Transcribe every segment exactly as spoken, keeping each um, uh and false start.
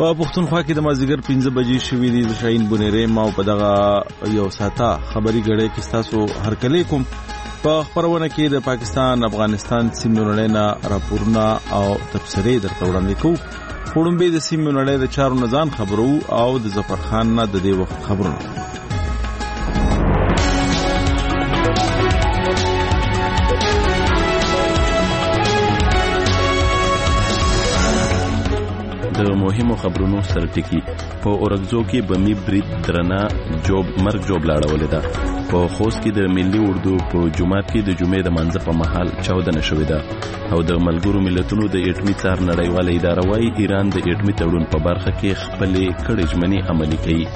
په پښتونخوا کې د مازدیګر پنځه بجې شوې دي. د شاهین بونیری ما په دغه یو ساعته خبري غړې کې تاسو هرکلی کوم. په خبرونه کې د پاکستان افغانستان سیمې لړۍ راپورونه او تفسیرې درته وړاندې کوو. وړاندې د سیمې لړۍ د چارو نزان خبرو او د ظفر خان نه د دې وخت خبرونه. د مهمو خبرونو سره ټکی په اورګزو کې بمی برید درنه جوب مرګ جوب لاړولې ده. په خوست کې د ملي اردو په جمعات کې د جمعې د منځ په مهال چاودنه شوې ده او د ملګرو ملتونو د اټومي څار نړیواله اداره وايي ایران د اټومي تړون په برخه کې خپلې کړې ژمنې عملي کوي.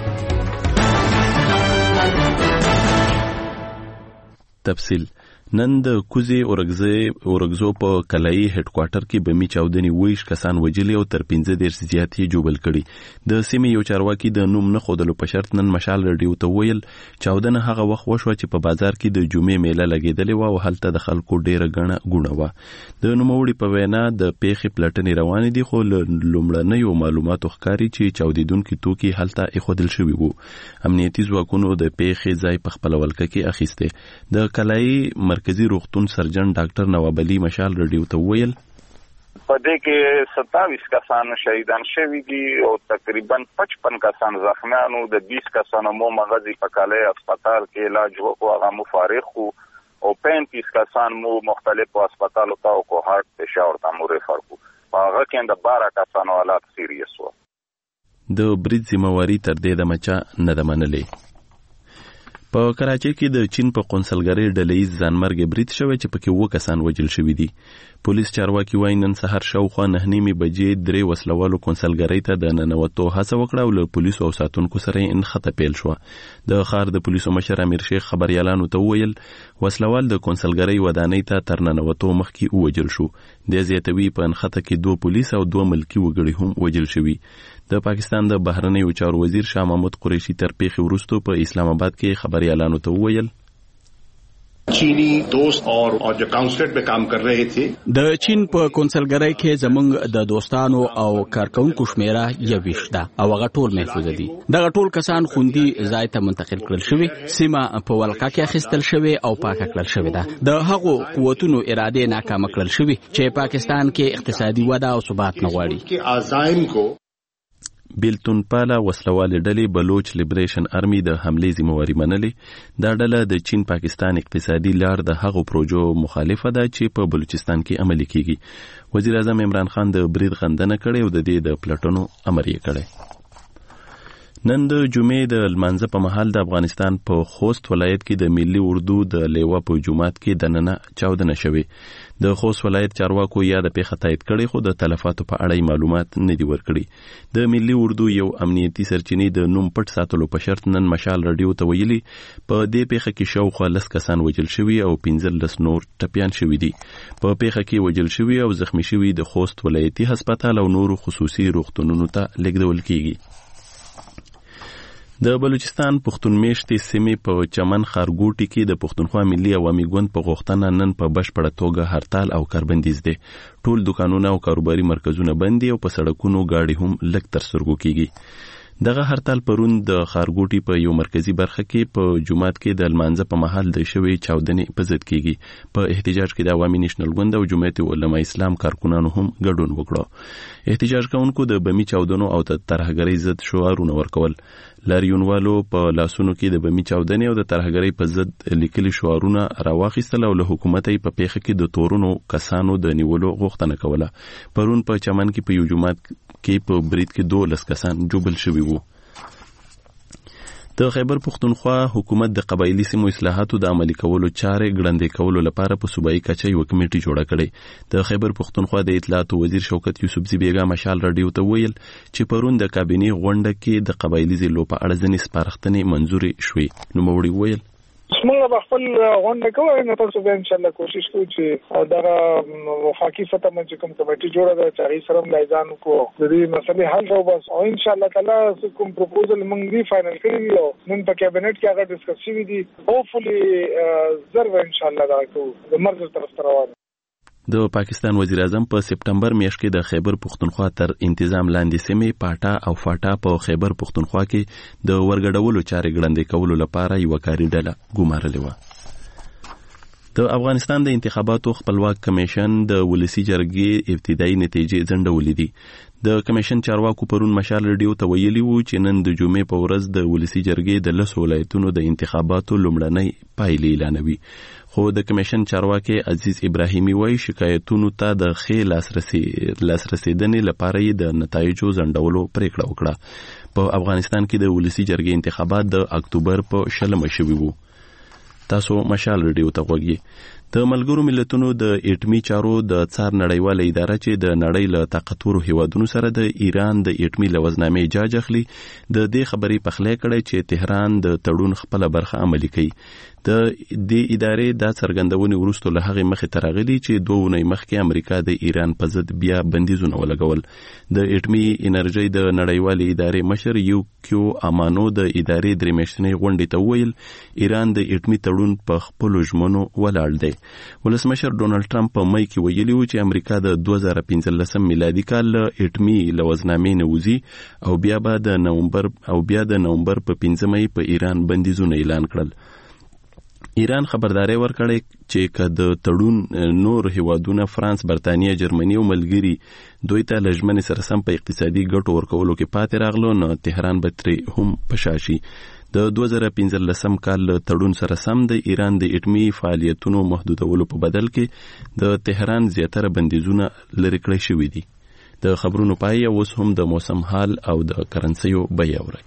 تفصیل نن د کوزي اورګزو په کلایي هډ کوارټر کې بمی چاودنې ویش کسان وجلي او تر پنځه دېرش زیات یې جوبل کړي. د سیمې یو چارواکي د نوم نه خودلو په شرط نن مشال رادیو ته ویل چاودنه هغه وخت وشوه چې په بازار کې د جمعې میله لګېدلې و او هلته د خلکو ډیره غڼه ګونه و. د نوموړي په وینا د پیښې پلټنې روانې دي خو لومړنیو معلوماتو ښکاري چې چاودیدونکي توکي هلته ایښودل شوي وو. امنیتي ځواکونو د پیښې ځای په خپل ولکه کې اخیسته. د کلایي مرکزی روغتون سرجن ډاکټر نواب علي مشال رادیو ته ویل په دې کې ستاویس کسان شهیدان شوي دي او تقریبا پچپن کسان زخمیانو. د بیس کسانو مو مغزي په کاله هسپتال کې علاج وکړو هغه مفارق او پینتیس کسان مو مختلفو هسپتالو ته او کو هارت فشار ته مو ریفر کو. هغه کې د بارہ کسانو حالات سیریس وو. د برید ذمہواری تر دې د مچا نه د منلې. په کراچۍ کې د چین په قونسلګرۍ ډلهیز ځانمرګ برید شوی چې پکې اووه کسان وژل شوي دي. پولیس چارواکي وایي نن سهار شاوخوا نهه نیمې بجې درې وسلوالو قونسلګرۍ ته د ننوتو هڅه وکړه او له پولیسو او ساتونکو سره یې انخته پیل شوه. د ښار د پولیسو مشر امیر شیخ خبریالانو ته وویل وسلوال د قونسلګرۍ ودانۍ ته تر ننوتو مخکې ووژل شو. د زیاتوي په انخته کې دوه پولیس او دوه ملکي وګړي هم وژل شوي. د پاکستان د بهرنیو چارو وزیر شاه محمود قریشي تر پیښې وروسته په اسلام آباد کې خبریالانو ته وویل چینی دوست اور جو کونسلیٹ میں کام کر رہے تھے د چین په کونسلګرۍ کې زمونږ د دوستانو او کارکونکو شمیره یویش ده او هغه ټول محفوظ دي. دغه ټول کسان خوندي ځای ته منتقل کړل شوي. سیمه په ولکه کې اخیستل شوي او پاکه کړل شوې ده. د هغو قوتونو اراده ناکامه کړل شوي چې پاکستان کې اقتصادي وده او ثبات نه غواړي. بیلتون پالا وسلوالې ډلې بلوچ لیبریشن آرمي د حملې ذمہواری منلې. دا ډله د چین پاکستان اقتصادي لار د هغو پروژو مخالفه ده چې په بلوچستان کې عملي کیږي. وزیر اعظم عمران خان د برید غندنه کړې او د دې د پلټنو امر یې کړی. نن د جمعې د لمانځه په مهال د افغانستان په خوست ولایت کې د ملي اردو د لیوه په جومات کې دننه چاودنه شوې. د خوست ولایت چارواکو یا د پیښه تایید کړي خو د تلفاتو په اړه معلومات نه دي ورکړي. د ملي اردو یو امنیتي سرچینې د نوم پټ ساتلو په شرط نن مشال رادیو ته ویلي په دې پیښه کې شاوخوا لس کسان وژل شوي او پنځلس نور ټپیان شوي دي. په پیښه کې وژل شوي او زخمی شوي د خوست ولایتي هسپتال او نورو خصوصي روغتونونو ته لیږدول کیږي. د بلوچستان پښتون میشتې سیمې په چمن خارګوټي کې د پښتونخوا ملي عوامي ګوند په غوښتنه نن په بشپړه توګه هړتال او کاربندیز دي. ټول دکانونه او کاروباري مرکزونه بند دي او په سړکونو گاډي هم لږ تر سترګو کیږي. دغه هړتال پرون د خارګوټي په یو مرکزی برخه کې په جمعات کې د لمانځه په مهال د شوی چاودنې په ضد کیږي. په احتجاج کې د عوامي نېشنل ګوند او جمعیت علماء اسلام کارکونانو هم ګډون وکړ. احتجاج کوونکو د بمی چاودنو او د ترهګرۍ ضد شعارونه ورکول. لاریونوالو په لاسونو کې د بمی چاودنې او د ترهګرۍ په ضد لیکلي شعارونه راواخیستل او له حکومت یې په پیښه کې د تورونو کسانو د نیولو غوښتنه کوله. پرون په چمن کې په یو جمعات کې په برید کې دولس کسان جوبل شوي وو. د خیبر پښتونخوا حکومت د قبایلی سیمو اصلاحاتو د عملي کولو چارې ګړندې کولو لپاره په صوبایي کچه یو کمیټه جوړه کړې. د خیبر پښتونخوا د اطلاعات وزیر شوکت یوسفزي بیګا مشال رادیو ته ویل چې پرون د کابینې غونډه کې د قبایلی ضلعو په اړه ځینې سپارښتنې منظورې شوې. نوموړي ویل موږ به خپل غونډه کوو نو تاسو به ان شاء الله کوشش کوو چې دا وفاقي سطح باندې کوم کمیټه جوړه ده چې هغه سره ملایزان کو د دې مسلې حل شو بس او ان شاء الله تعالی کوم پروپوزل موږ دی فائنل کړی او نن په کابینټ کې هغه ډیسکس شوی دی. هوپفلی زر ان شاء الله دا کوو د مرکز طرف ته روان. د پاکستان وزیر اعظم په سپټمبر میاشت کې د خیبر پختونخوا تر انتظام لاندې سیمې پاټا او فاټا په خیبر پختونخوا کې د ورګډولو چارې ګړندې کولو لپاره یو کاري ډله ګمارلې و. د افغانستان د انتخاباتو خپلواک کمیشن د ولسی جرګې ابتدایي نتیجې ځنډولې دي. د کمیشن چارواکو پرون مشال ریډیو ته ویلي وو چې نن د جمعې په ورځ د ولسی جرګې د لس ولایتونو د انتخاباتو لومړنۍ پایلې اعلانوي. خو د کمیشن چارواکي عزیز ابراهیمي وایي شکایتونو ته د ښې لاسرسي لاسرسیدنې لپاره یې د نتایجو ځنډولو پریکړه وکړه. په افغانستان کې د ولسی جرګې انتخابات د اکتوبر په شلمه شوي وو. تاسو مشال ریډیو ته غوږی. د ملګرو ملتونو د اټمی چارو د څار نړیواله اداره چې د نړۍ له طاقتورو هیوادونو سره د ایران د اټمی لوزنامې جاج اخلي د دې خبرې پخلی کړي چې تهران د تړون خپل برخه عملي کوي. د دې ادارې د څرګندونې وروسته له هغه مخې ترغلي چې دوه ونې مخکې امریکا د ایران په ضد بیا بندیزونه ولګول. د اټمی انرژي د نړیوالې ادارې مشر یو کیو امانو د ادارې درې میاشتنۍ غونډې ته ویل ایران د اټمی تړون په خپل ژمنو ولاړ دی. ولسمشر ډونالد ټرمپ په مای کې ویلي و چې امریکا د دوه زره پنځلسم میلادي کال له اټمی لوزنامې نه وځي او بیا به د نومبر او بیا د نومبر په پنځمه یې په ایران بندیزونه اعلان کړل. ایران خبرداري ورکړې چې که د تړون نور هیوادونه فرانس، برتانیا، جرمني او ملګري دوی ته لژمنې سره سم په اقتصادي ګټو ورکولو کې پاتې راغلو نو تهران به ترې هم پشاشي. د دوه زره پنځلسم کال تړون سره سم د ایران د اټمی فعالیتونو محدودولو په بدل کې د تهران زیاتره بندیزونه لرې کړی شوي دي. د خبرونو پای اوس هم د موسم حال او د کرنسیو بیه اوري.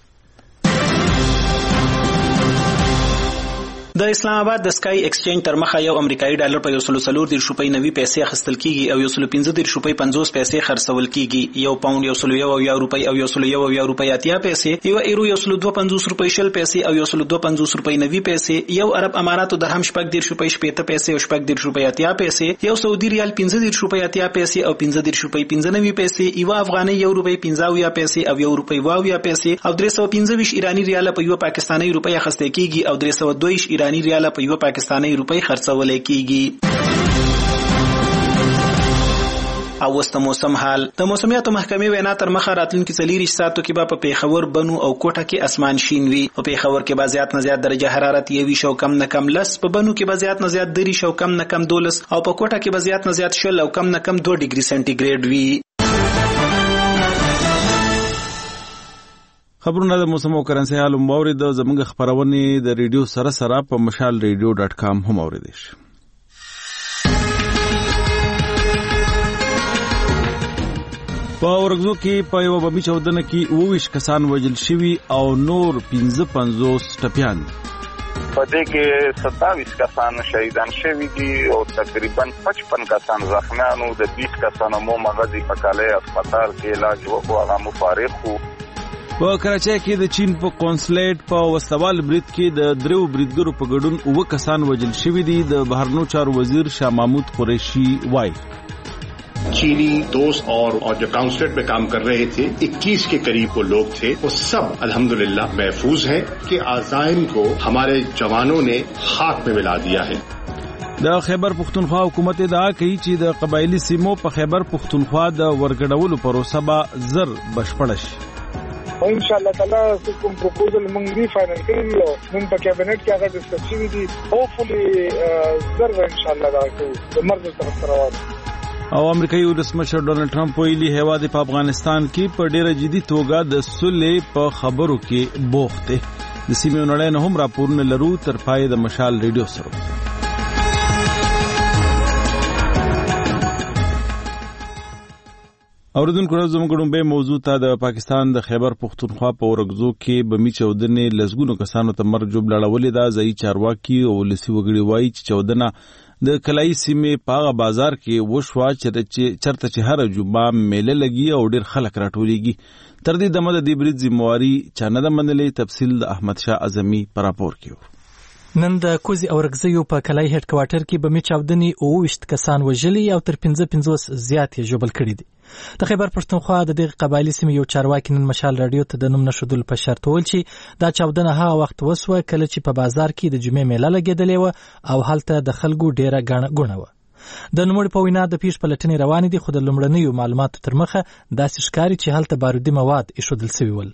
د اسلام آباد د سکای ایکسچینج تر مخه یو امریکایي ډالر په یو سل څلور دېرش روپۍ نوي پیسې اخیستل کیږي او یو سل پنځه دېرش روپۍ پنځوس پیسې خرڅول کیږي. یو پاوند یو سل یو اویا روپۍ او یو سل یو اویا روپۍ اتیا پیسې، یو ایرو یو سل دوه پنځوس روپۍ شل پیسې او یو سل دوه پنځوس روپۍ نوي پیسې، یو عرب اماراتو درهم شپږ دېرش روپۍ شپېته پیسې او شپږ دېرش روپۍ اتیا پیسې، یو سعودي ریال پنځه دېرش روپۍ اتیا پیسې او پنځه دېرش روپۍ پنځه نوي پیسې، یو افغاني یو روپۍ پنځه اویا پیسې او یو روپۍ اوه اویا پیسې او درې سوه پنځه ویشت ایراني ریال په یو پاکستاني روپۍ اخیستل کیږي او درې سوه دوه ویشت ایراني ریال په یو پاکستاني روپۍ خرڅول کیږي. او وست موسم حال. د موسمیاتو محکمې وینا تر مخه راتلونکي څلور ساعتو کې به په پیښور، بنو او کوټه کې اسمان شین وي. په پیښور کې به زیات نه زیات درجه حرارت یویشت او کم نه کم لس، په بنو کې به زیات نه زیات دېرش او کم نه کم دولس او په کوټه کې به زیات نه زیات شل او کم نه کم دوه ډیګري سانتي ګریډ وي. خبرونه د موسم او کرنسي حال موري د زموږ خبرونه د ریډیو سره سره په مشال ریډیو ډاټ کام هم اوریدئ شئ. په ورغزو کې په یو بمی چودنه کې اوویشت کسان وژل شوي او نور پنځه پنځوس ټپیان. په دې کې ستاویس کسان شهیدان شوي دي او تقریبا پچپن کسان زخمیان او د بیست کسانو مو مغزي په کاله هسپتال کې علاج وکړو هغه مفارق وو. په کراچۍ کې د چین په قونسلیټ په وسوال برید کې د دریو بریدګرو په ګډون اووه کسان وژل شوي دي. د بهرنیو چارو وزیر شاه محمود قریشي وایي चीनी दोस्त और, और जो काउंसलेट में काम कर रहे थे इक्कीस के करीब वो लोग थे, वो सब अल्हम्दुलिल्लाह महफूज हैं कि आज़ाइम को हमारे जवानों ने खाक में मिला दिया है. د خیبر پختونخوا حکومت ادعا کوي چې د قبایلی سیمو په خیبر پختونخوا د ورګډولو پروسه به زر بشپړ شي. ان شاء الله تعالی کوم پروپوزل موږ دی فائنل کړی او موږ په کابینټ کې هغه ډسکس شوی دي. هوپفلی زر ان شاء الله دا کوي مرز طرف روان. او امریکایي ولسمشر ډونالد ټرمپ ویلي هیواد په افغانستان کې په ډیره جدي توګه د صلح په خبرو کې بوخت دی. د سیمې نړۍ نه هم راپورونه لرو. تر پای د مشال ریډیو سره اوریدونکو زموږ ډومبه موضوع ته د پاکستان د خیبر پختونخوا په ورغزو کې بمی چودنې لزګونو کسانو ته مرګ جوړ لړولې ده. ځای چارواکي او ولسی وګړي وایي چې چودنه د کلای سیمې په بازار کې وشوا چې چرته چې هر جمعه میله لګي او ډیر خلک راټولېږي. تر دې دمه د دې برید ذمہواری چا نه ده منلې. تفصیل د احمد شاه اعظمي په راپور کې. نن د کوزي او رغزیو په کلای هډ کوارټر کې بمی چاودنې اوویشت کسان وژلي او تر پنځه پنځوس زیات یې ژوبل کړي دي. د خیبر پښتونخوا د دغه قبایلی سیمې یو چارواکي نن مشال رادیو ته د نوم نشودل په شرط ویل چې دا چاودنه هغه وخت وسوه کله چې په بازار کې د جمعې میله لګېدلې و او هلته د خلکو ډیره غاڼه غونه و. د نوموړي په وینا د پیښ پلټنې روانې دي، خو د لومړنیو معلوماتو تر مخه داسې ښکاري چې هلته بارودي مواد ایښودل سوي ول.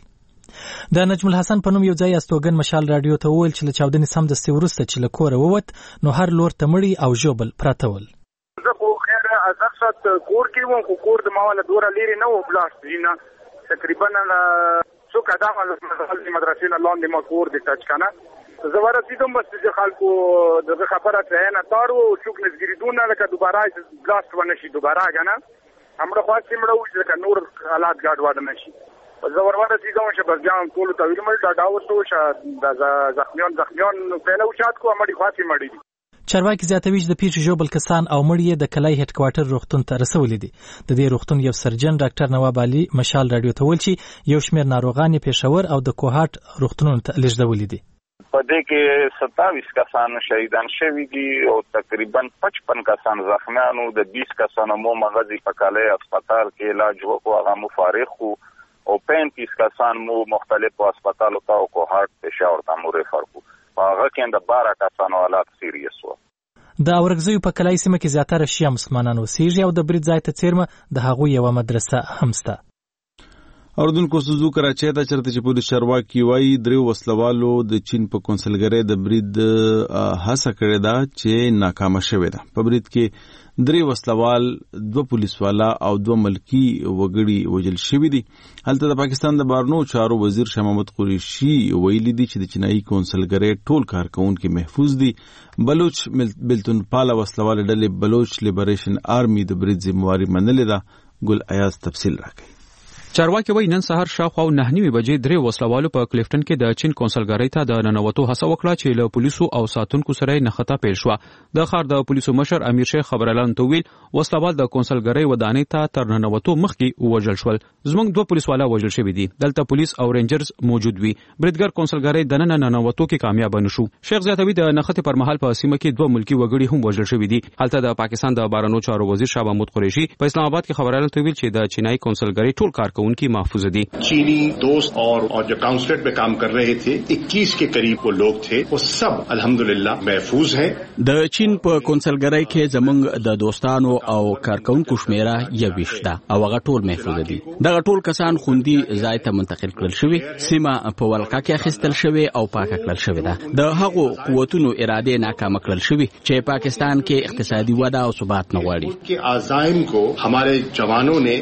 د نجم الحسن په نوم یو ځای استوګن مشال رادیو ته وویل چې له چاودنې سمدستي وروسته چې له کوره ووت نو هر لور ته مړي او ژوبل پراته ول. زه خو خیر ازرشت کور کې وم، خو کور د ما والا دوره لرې نه و، بلاست نه تقریبا څو قدمه له مدرسې نه لاندې ما کور دی ټچ کنه. زه ورسېدم بس چې خلکو دغه خبره ته نه تاړو چوک نزګریدونه لکه دوباره بلاست ونه شي دوباره کنه همړه خاصې مړه و چې نور حالات ګډ وډ نه شي. زه ور ورسېدم چې بس ځم ټول ته ویل مړ دا داوستو شه د زخمیان زخمیان په لوچات کو امړي خاصې مړي دي. چارواکي زیاتوي چې د پیښې ژوبل کسان او مړي د کلای هډ کوارټر روغتون ته رسولي دي. د دې روغتون یو سرجن ډاکټر نواب علي مشال رادیو ته ویل چې یو شمېر ناروغان یې پېښور او د کوهاټ روغتونونو ته لیږدولي دي. په دې کې ستاویس کسان شهیدان شوي دي او تقریبا پچپن کسان زخمیان او د بیس کسانو مو مغزي په کلای هسپتال کې علاج وکړو، هغه مو فارغ وو او پینتیس کسان مو مختلفو هسپتالو ته او کوهاټ پېښور ته مو ریفر کړو. هغه کې د بارا کسانو حالات سیریس وو. د اورګزیو په کلای سیمه کې زیاتره شیعه مسلمانان اوسېږي او د برید ځای ته څیرمه د هغوی یوه مدرسه هم شته. اردوونکو سوزو کراچۍ ته چرته چې پولیس چارواکي وایي دریو وسلوالو د چین په کونسلګرۍ د برید هڅه کړې ده چې ناکامه شوې ده. په برید کې درې وسلوال، دوه پولیسوالا او دوه ملکی وګړي وژل شوي دي. هلته د پاکستان د بهرنیو چارو وزیر شاه محمود قریشي ویلي دي چې د چینایي کونسلګرۍ ټول کارکونکي محفوظ دي. بلوچ بلتون پاله وسلوال ډلې بلوچ لیبریشن آرمي د برید ذمہواري منلې ده. ګل ایاز تفصیل راکوي. چارواکي وایي نن سهار شاوخوا نهه نیمې بجې درې وسلوالو په کلیفټن کې د چین کونسلګرۍ ته د ننوتو هڅه وکړه چې له پولیسو او ساتونکو سره یې نښته پیل شوه. د ښار د پولیسو مشر امیر شیخ خبرالان ته ویل وسلوال د کونسلګرۍ ودانۍ ته تر ننوتو مخکې ووژل شول. زموږ دوه پولیسوالا وژل شوي دي. دلته پولیس او رینجرز موجود وي. بریدګر کونسلګرۍ دننه ننوتو کې کامیاب نه شو. شیخ زیاتوي د نښتې پر مهال په سیمه کې دوه ملکی وګړي هم وژل شوي دي. هلته د پاکستان د بهرنیو چارو وزیر شاه محمود قریشي په اسلام آباد کې خبرالان ته ویل چې د چینایي کونسلګرۍ ټول کارکونکي محفوظ دي. चीनी दोस्त और, और जो काउंसलेट में काम कर रहे थे इक्कीस के करीब वो लोग थे, वो सब अल्हम्दुलिल्लाह महफूज हैं. د چین په کونسلګرۍ کې زمونږ د دوستانو او کارکونکو شمیره یویشت ده او هغه ټول محفوظ دي. دغه ټول کسان خوندي ځای ته منتقل کړل شوي، سیمه په ولقه کې اخیستل شوي او پاکه کړل شوي ده. د هغو قوتونو اراده ناکامه کړل شوي چې پاکستان کې اقتصادي وده او ثبات نه غواړي. के आज़ाइम को हमारे जवानों ने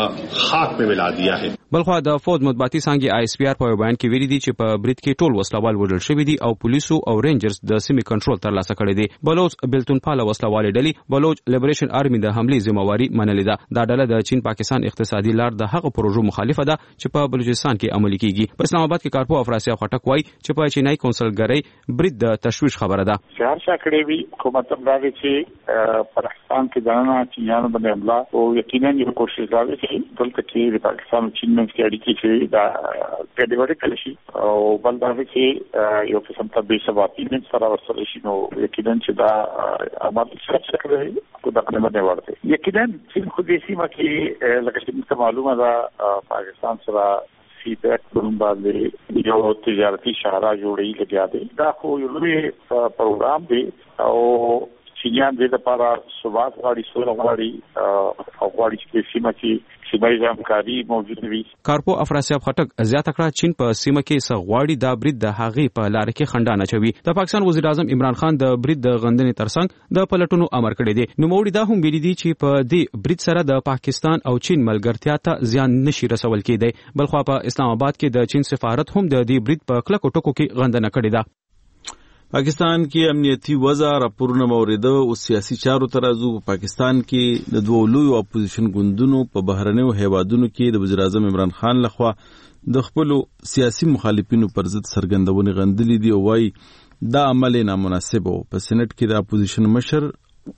खाक में मिला दिया है. بلخوا د فوج مطبوعاتي څانګې آی اس پی آر په بیان کې ویلي دي چې په برید کې ټول وسلوال وژل شوي دي او پولیسو او رینجرز د سیمې کنټرول ترلاسه کړی دی. بلوچ بلتون پاله وسلوالې ډلې بلوچ لیبریشن آرمي د حملې ذمہواري منلې ده. دا ډله د چین پاکستان اقتصادي لار د هغه پروژو مخالفه ده چې په بلوچستان کې عملي کیږي. په اسلام آباد کې کارپو افراسیاب خټک وایي چې په چینایي کونسلګرۍ برید د تشویش خبره ده. شهر شکړې وی حکومت دا دی چې پاکستان کې ځانونه چینانو باندې حمله او یقینا یو کوشش راوي چې دلته کې د پاکستان چین منځ کې اړیکې چې دا ګډوډي کړي شي او بل دا چې یو قسم ته بې ثباتي من سره وصل شي نو یقینا چې دا عمل څه کوي کو دا نه باندې ورته. یقینا چې خو دې سیمه کې لکه چې معلومه ده پاکستان سره سیبک کوم باندې یو تجارتي شاهراه جوړی لګیا دی. دا خو یو لوی پروګرام دی او چینیان دې لپاره ثبات غواړي، سوله غواړي او غواړي چې سیمه کې سیمایي همکاري موجود وي. کارپو افراسیاب خټک زیاته کړه چین په سیمه کې څه غواړي دا برید د هغې په لار کې خنډ نه چوي. د پاکستان وزیر اعظم عمران خان د برید د غندنې ترڅنګ د پلټونو امر کړی دی. نوموړي دا هم ویلي دي چې په دې برید سره د پاکستان او چین ملګرتیا ته زیان نشي رسول کېدی. بلخوا په اسلام آباد کې د چین سفارت هم د دې برید په کلکو ټکو کې غندنه کړې ده. پاکستان کې امنیتي وضع راپورونه موریده او سیاسي چارو ترازو. په پاکستان کې د دوه لویو اپوزیشن ګوندونو په بهرنیو هیوادونو کې د وزیر اعظم عمران خان لخوا د خپل سیاسي مخالفینو پر ضد سرګندونې غندلې دي او وايي دا عمل نامناسب و. په سېنات کې د اپوزیشن مشر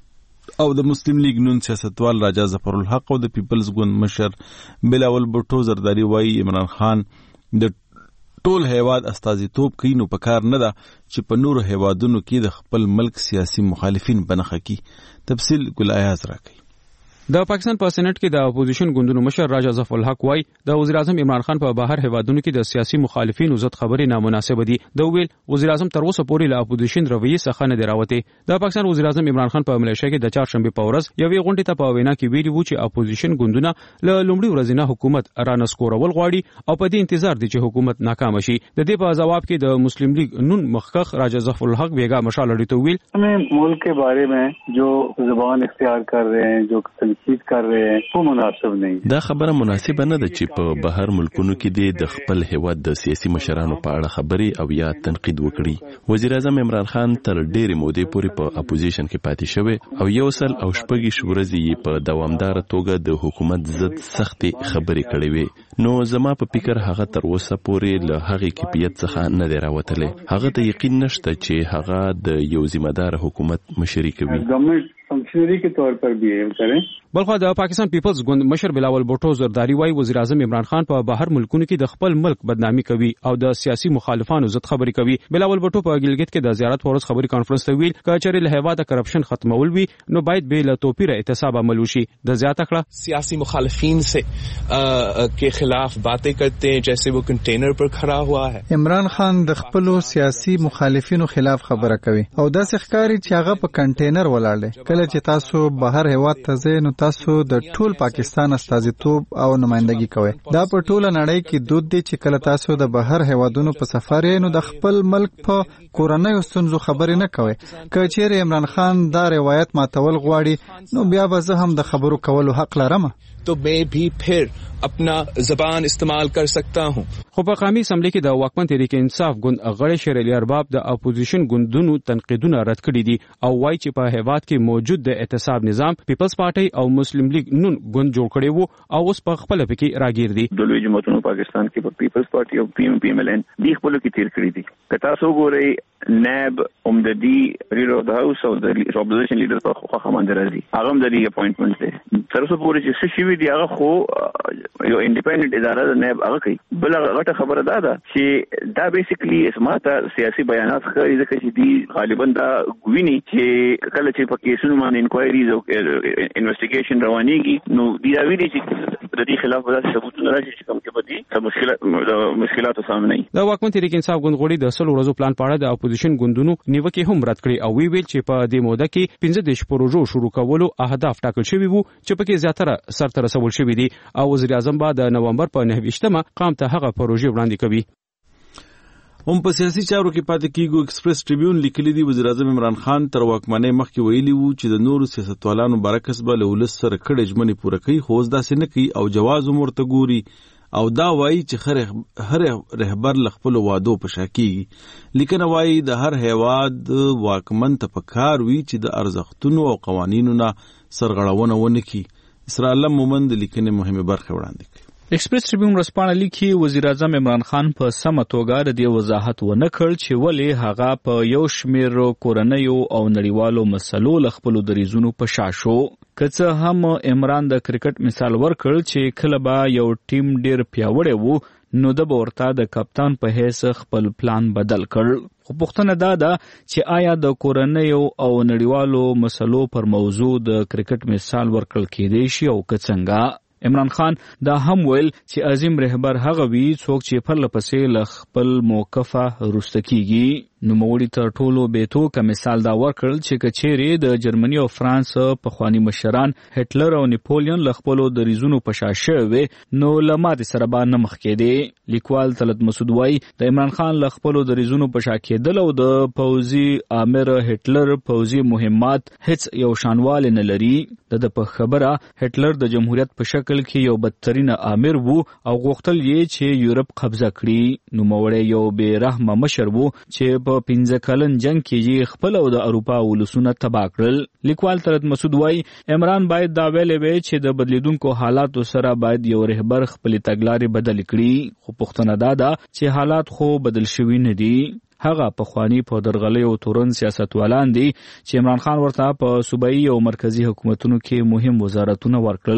او د مسلم لیگ نون سیاستوال راجا ظفر الحق او د پیپلز ګوند مشر بلاول بوټو زرداری وايي عمران خان د ټول هیواد استازیتوب کوي نو پکار نه ده چې په نورو هیوادونو کې د خپل ملک سیاسي مخالفین بنخه کی. تفصیل ګل ایاز راکړي. د پاکستان په سېنات کې د اپوزیشن ګوندونو مشر راجا ظفر الحق وای د وزیر اعظم عمران خان په بهر هیوادونو کې د سیاسي مخالفینو عزت خبرې نامناسبه دي. د ویل وزیر اعظم تر اوسه پورې له اپوزیشن رویه څخه نه دی راوته. د پاکستان وزیر اعظم عمران خان په ملیشیا کې د چهارشنبه په ورځ یوې غونډې ته په وینا کې ویلي وو چې اپوزیشن ګوندونه له لومړي ورځې نه حکومت رانسکورول غواړي او په دې انتظار دي چې حکومت ناکام شي. د دې په جواب کې د مسلم لیگ نون مخکخ راجا ظفر الحق بیگا مشال اڑی تو ویل ہمیں ملک کے بارے میں جو زبان اختیار کر رہے ہیں جو تنقید کر رہے ہیں وہ مناسب نہیں. دا خبره مناسبه نه ده چې په بهر ملکونو کې د خپل هیواد د سیاسي مشرانو په اړه خبرې او یا تنقید وکړي. وزیر اعظم عمران خان تر ډېرې مودې پورې په اپوزیشن کې پاتې شوی او یو سل او شپږ ورځې په دوامدار توګه د حکومت ضد سختي خبرې کړې وي. نو زما په فکر هغه تر اوسه پورې له هغې کیفیت څخه نه دی راوتلی. هغه ته یقین نشته چې هغه د یو ذمہ دار حکومت مشري کوي. فنکشنری کے طور پر بیہیو کریں. بلخو د پاکستان پیپلز ګوند مشر بلاول بوټو زرداری وای وزیر اعظم عمران خان په بهر ملکونو کې د خپل ملک بدنامي کوي او د سیاسي مخالفانو عزت خبري کوي. بلاول بوټو په ګلګت کې د زیارت ورځ خبري کانفرنس ته ویل کچېرې له هوا د کرپشن ختمول وي نو باید به له توپیر احتساب عمل وشي. د زیاته کړه سیاسی مخالفین سے کے خلاف باتیں کرتے ہیں جیسے وہ کنٹینر پر کھڑا ہوا ہے. عمران خان د خپل سیاسي مخالفینو خلاف خبره کوي او داسې ښکاري چې هغه په کنټینر ولاړ دی. کله چې تاسو بهر هیواد ته ځئ نو تاسو د ټول پاکستان استازیتوب او نمائندګي کوي. دا په ټوله نړۍ کې دود دی چې کله تاسو د بهر هیوادونو په سفر یې نو د خپل ملک په کورنۍ ستونزو خبرې نه کوي. که چیرې عمران خان دا روایت ماتول غواړي نو بیا به زه هم د خبرو کولو حق لرم. تو میں بھی پھر اپنا زبان استعمال کر سکتا ہوں. خو په قومي اسمبلی کې د واکمن تحریک انصاف ګوند غړي شیر علي ارباب د اپوزیشن ګوندونو تنقیدونه رد کړي دي او وایي چې په هیواد کې موجود د احتساب نظام پیپلز پارټي او مسلم لیگ نون ګوند جوړ کړي وو او اوس په خپل پکې راګیر دي. د لوی جماعتونو پاکستان کې په پیپلز پارټي او پی ایم پی ایم ایل ان دی خپل کې تیر کړی دي. که تاسو ګورئ نائب عمددي لیډر اف د هاوس او د اپوزیشن لیډر په خوا خمانده راځي هغه هم د دې اپوینټمنټ دی. تر اوسه پورې چې څه شوي دي هغه خو یو انډیپندنت اداره د نائب هغه کوي. بل غټه خبره دا ده چې دا بیسیکلی اسماته سیاسي بیانات ښکاري ځکه چې دی غالبا دا ویني چې کله چې په کیسونو باندې انکوایریز او انویسټیګیشن روانېږي نو دی دا ویني چې د دې خلاف داسې ثبوتونه راشي چې کوم کې به دي مشکلات مشکلاتو سامنے نه. د واکمن تحریک انصاف ګوند غړي د سلو ورځو پلان په اړه د اپوزیشن ګوندونو نیوکې هم رد کړې او وی ویل چې په دې موده کې پنځه دېرش پروژو شروع کولو اهداف ټاکل شوي وو چې پکې زیاتره سرته رسول شوي دي او وزیر اعظم به د نومبر په نهه ویشتمه قام ته هغه پروژې وړاندې کوي. هم په سیاسي چارو کې پاتې کیږو. ایکسپریس ټریبیون لیکلي دی وزیر اعظم عمران خان تر واکمنۍ مخکې ویلي وو چې د نورو سیاستوالانو برعکس به له ولس سره کډه ژمنې پوره کوي خو اوس داسې نه کوي او جواز هم ورته ګوري او دا وایي چې هر رهبر له خپلو وعدو په شا کیږي. لیکنه وایي د هر هیواد واکمن ته پکار وي چې د ارزښتونو او قوانینو نه سرغړونه ونه کړي. اسرائیل مومند لیکنې مهمه برخه وړاندې کوي. ایکسپریس ټریبیون ورسپانه لیکي وزیر اعظم عمران خان په سمه توګه د دې وضاحت ونه کړ چې ولې هغه په یو شمېر کورنیو او نړیوالو مسلو له خپلو دریځونو په شا شو. که څه هم عمران د کرکټ مثال ورکړ چې کله به یو ټیم ډیر پیاوړی وو نو د ورته د کپتان په حیث خپل پلان بدل کړ. خو پوښتنه دا ده چې آیا د کورنیو او نړیوالو مسلو پر موضوع د کرکټ مثال ورکړل کېدی شي او که څنګه؟ عمران خان دا هم ویل چې عظیم رهبر هغه وي څوک چې پرله پسې له خپل موقفه وروسته کیږي. نوموړي تر ټولو بېتوکه مثال دا ورکړل چې که چیرې د جرمني او فرانس پخواني مشران هټلر او نیپولیون له خپلو دریځونو په شا شوي وي نو له ماتې سره به نه مخ کېدې. لیکوال طلعت مسعود وایي د عمران خان له خپلو دریځونو په شا کېدل او د پوځي امر هټلر پوځي مهمات هیڅ یو شانوالی نه لري. د په خبره هټلر د جمهوریت په شکل کې یو بدترین امر وو او غوښتل یې چې یورپ قبضه کړي. نوموړی یو بې رحمه مشر وو چې په پنځه کلن جنگ کې یې خپل او د اروپا ولسونه تباه کړل. لیکوال طلعت مسعود وایي عمران باید دا ویلی وی چې د بدلیدونکو حالاتو سره باید یو رهبر خپلې تګلارې بدل کړي. خو پوښتنه دا ده چې حالات خو بدل شوي نه دي. هغه پخوانی په درغلۍ او تورن سیاستوالان دي چې عمران خان ورته په صوبایي او مرکزی حکومتونو کې مهم وزارتونه ورکړل.